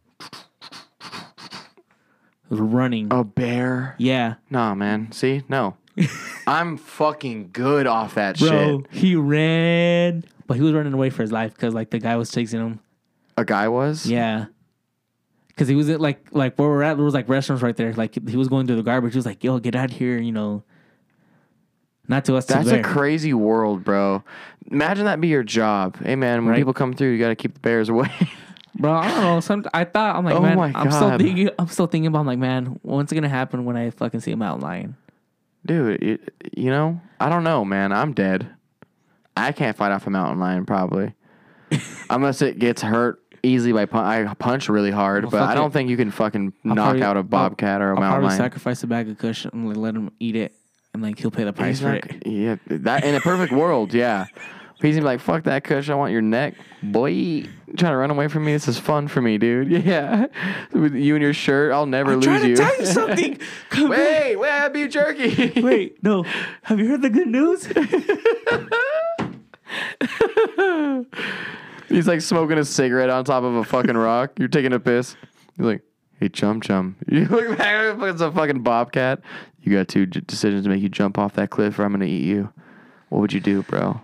was running. A bear? Yeah, Nah, man. See? No. I'm fucking good off that bro, shit. he ran, but he was running away for his life because like the guy was chasing him. A guy was? Yeah. Because he was at like where we're at, there was like restaurants right there. Like he was going through the garbage. He was like, "Yo, get out here!" You know, not to us. That's to a crazy world, bro. Imagine that be your job. Hey, man, when Right. people come through, you got to keep the bears away. Bro, I don't know. I'm like, Oh man, my I'm still God. thinking. I'm still thinking about, I'm like, man, when's it gonna happen when I fucking see a mountain lion? Dude, you know, I don't know, man. I'm dead. I can't fight off a mountain lion, probably. Unless it gets hurt easily by I punch really hard, Well, but fuck I don't it. think you can fucking I'll knock probably- out a bobcat or a I'll mountain probably lion. sacrifice a bag of kush and like, let him eat it, and like he'll pay the price He's for not, it. yeah, that in a perfect world, yeah. He's gonna be like, "Fuck that kush, I want your neck, boy." You trying to run away from me? This is fun for me, dude. Yeah, with you and your shirt, I'll never lose Trying you. to tell you something. Come back. wait, I have beef jerky. Wait, no. Have you heard the good news? He's like smoking a cigarette on top of a fucking rock. You're taking a piss. He's like, "Hey, chum. You look back, it's a fucking bobcat. You got two decisions to make. You jump off that cliff or I'm going to eat you. What would you do, bro?"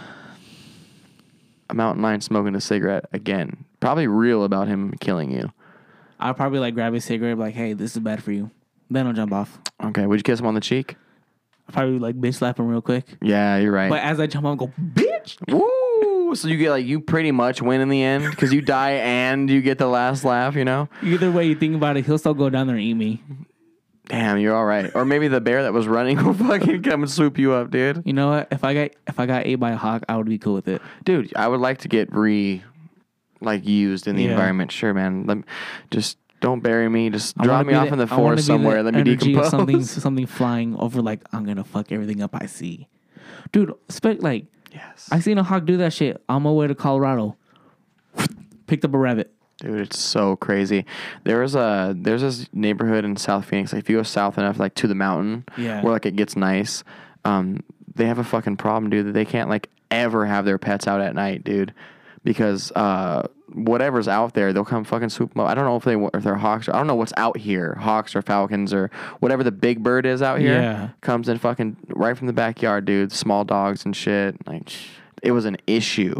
A mountain lion smoking a cigarette again. Probably real about him killing you. I'll probably like grab a cigarette, like, hey, this is bad for you. Then I'll jump off. Okay, would you kiss him on the cheek? I'll probably like bitch slap him real quick. Yeah, you're right. But as I jump, I'll go, bitch. Woo! So you get like, you pretty much win in the end because you die and you get the last laugh, you know? Either way you think about it, he'll still go down there and eat me. Damn, you're all right. Or maybe the bear that was running will fucking come and swoop you up, dude. You know what? If I got ate by a hawk, I would be cool with it. Dude, I would like to get used in the Yeah. environment. Sure, man. Just don't bury me. Just I drop wanna me be off the- in the I wanna forest be the somewhere. Let me energy of decompose. something flying over. Like I'm gonna fuck everything up I see, dude. Like Yes. I seen a hawk do that shit on my way to Colorado. Picked up a rabbit. Dude, it's so crazy. There's this neighborhood in South Phoenix. Like if you go south enough, like to the mountain, Yeah. where like it gets nice, they have a fucking problem, dude. That they can't like ever have their pets out at night, dude, because whatever's out there, they'll come fucking swoop them up. I don't know if they're hawks. I don't know what's out here, hawks or falcons or whatever the big bird is out here. Yeah. Comes in fucking right from the backyard, dude. Small dogs and shit. Like it was an issue.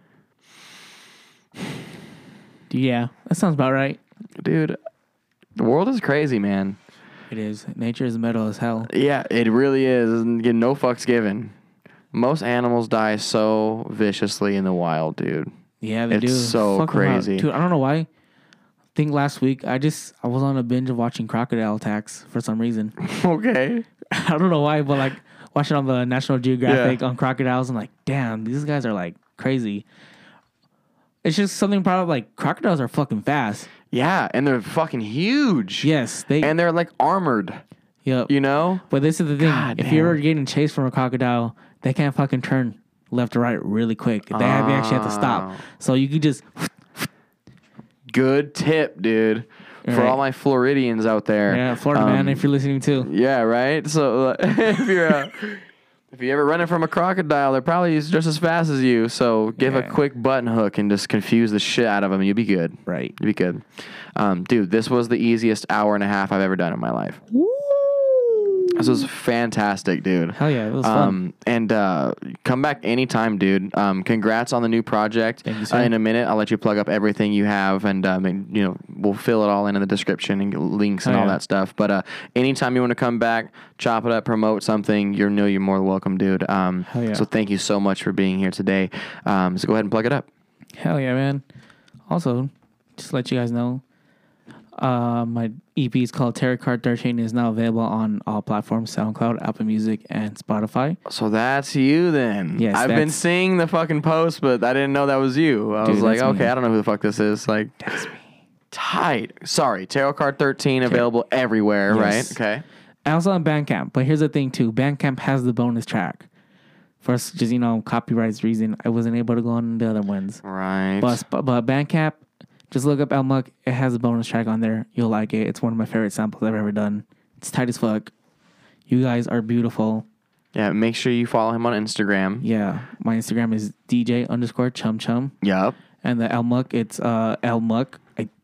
Yeah, that sounds about right. Dude, the world is crazy, man. It is. Nature is metal as hell. Yeah, it really is. And get no fucks given. Most animals die so viciously in the wild, dude. Yeah, they It's do. so Fuck 'em out. crazy. Dude, I don't know why. I think last week I was on a binge of watching crocodile attacks for some reason. Okay. I don't know why, but like watching on the National Geographic on crocodiles, I'm like, damn, these guys are like crazy. It's just something about like crocodiles are fucking fast. Yeah, and they're fucking huge. Yes, they. And they're like armored, Yep. you know? But this is the thing: God if damn. you're getting chased from a crocodile, they can't fucking turn left or right really quick. They actually have to stop. Oh. So you could just Good tip, dude. For Right. all my Floridians out there. yeah, Florida man, if you're listening too. Yeah, right? So if you're ever running from a crocodile, they're probably just as fast as you. So give a Yeah. quick button hook and just confuse the shit out of them. You'll be good. Right. You'll be good. Dude, this was the easiest hour and a half I've ever done in my life. This was fantastic, dude. Hell yeah, it was fun. And come back anytime, dude. Congrats on the new project. Thank you, sir. In a minute, I'll let you plug up everything you have, and we'll fill it all in the description and get links and Oh, all yeah. that stuff. But anytime you want to come back, chop it up, promote something, you're more than welcome, dude. Hell yeah. So thank you so much for being here today. So go ahead and plug it up. Hell yeah, man. Also, just to let you guys know, my EP is called Tarot Card 13 is now available on all platforms, SoundCloud, Apple Music, and Spotify. So that's you then. Yes, I've been that's- seeing the fucking post, but I didn't know that was you. I Dude, was like, that's me. okay, I don't know who the fuck this is. Like, That's me. tight. Sorry, Tarot Card 13 available everywhere, Yes. right? Okay. Also on Bandcamp, but here's the thing too. Bandcamp has the bonus track. First, just copyrights reason, I wasn't able to go on the other ones. Right. But Bandcamp, just look up El Muck. It has a bonus track on there. You'll like it. It's one of my favorite samples I've ever done. It's tight as fuck. You guys are beautiful. Yeah, make sure you follow him on Instagram. Yeah, my Instagram is DJ_chum. Yup. And the El Muck, it's El Muck.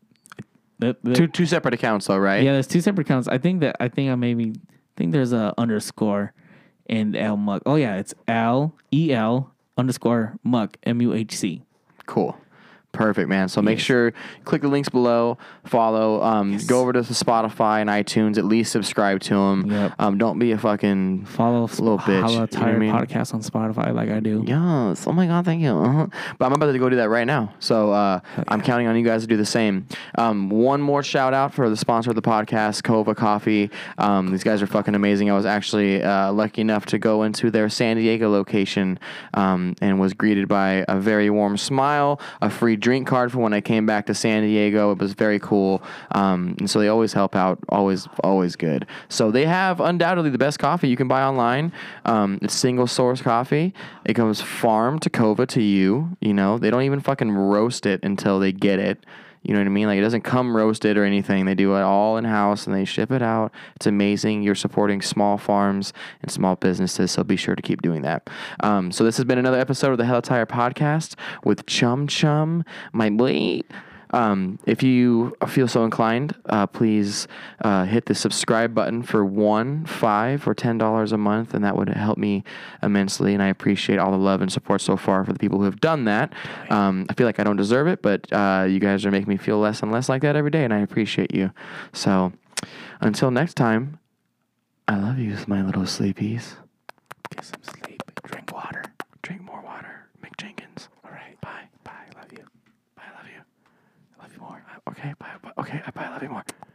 Two separate accounts though, right? Yeah, there's two separate accounts. I think there's a underscore in El Muck. Oh yeah, it's LEL_Muck MUHC. Cool. Perfect, man. So make sure click the links below, follow, go over to the Spotify and iTunes, at least subscribe to them. Yep. Don't be a fucking Follow little bitch. Hella You know what I Tired mean? podcast on Spotify like I do. Yes. Oh my God, thank you. But I'm about to go do that right now. So I'm counting on you guys to do the same. One more shout out for the sponsor of the podcast, Kova Coffee. These guys are fucking amazing. I was actually lucky enough to go into their San Diego location and was greeted by a very warm smile, a free drink card for when I came back to San Diego. It was very cool. And so they always help out. Always good. So they have undoubtedly the best coffee you can buy online. It's single source coffee. It comes farm to Kova to you. You know, they don't even fucking roast it until they get it. You know what I mean? Like, it doesn't come roasted or anything. They do it all in-house, and they ship it out. It's amazing. You're supporting small farms and small businesses, so be sure to keep doing that. So this has been another episode of the Hella Tire Podcast with Chum Chum, my boy. If you feel so inclined, please hit the subscribe button for $1, $5, or $10 a month, and that would help me immensely. And I appreciate all the love and support so far for the people who have done that. I feel like I don't deserve it, but you guys are making me feel less and less like that every day, and I appreciate you. So until next time, I love you, my little sleepies. Get some sleep. Drink water. Drink more water. Mick Jenkins. All right. Bye. Bye. Love you. Bye. I love you. Love you more. Okay. Bye. Okay. Bye. I love you more.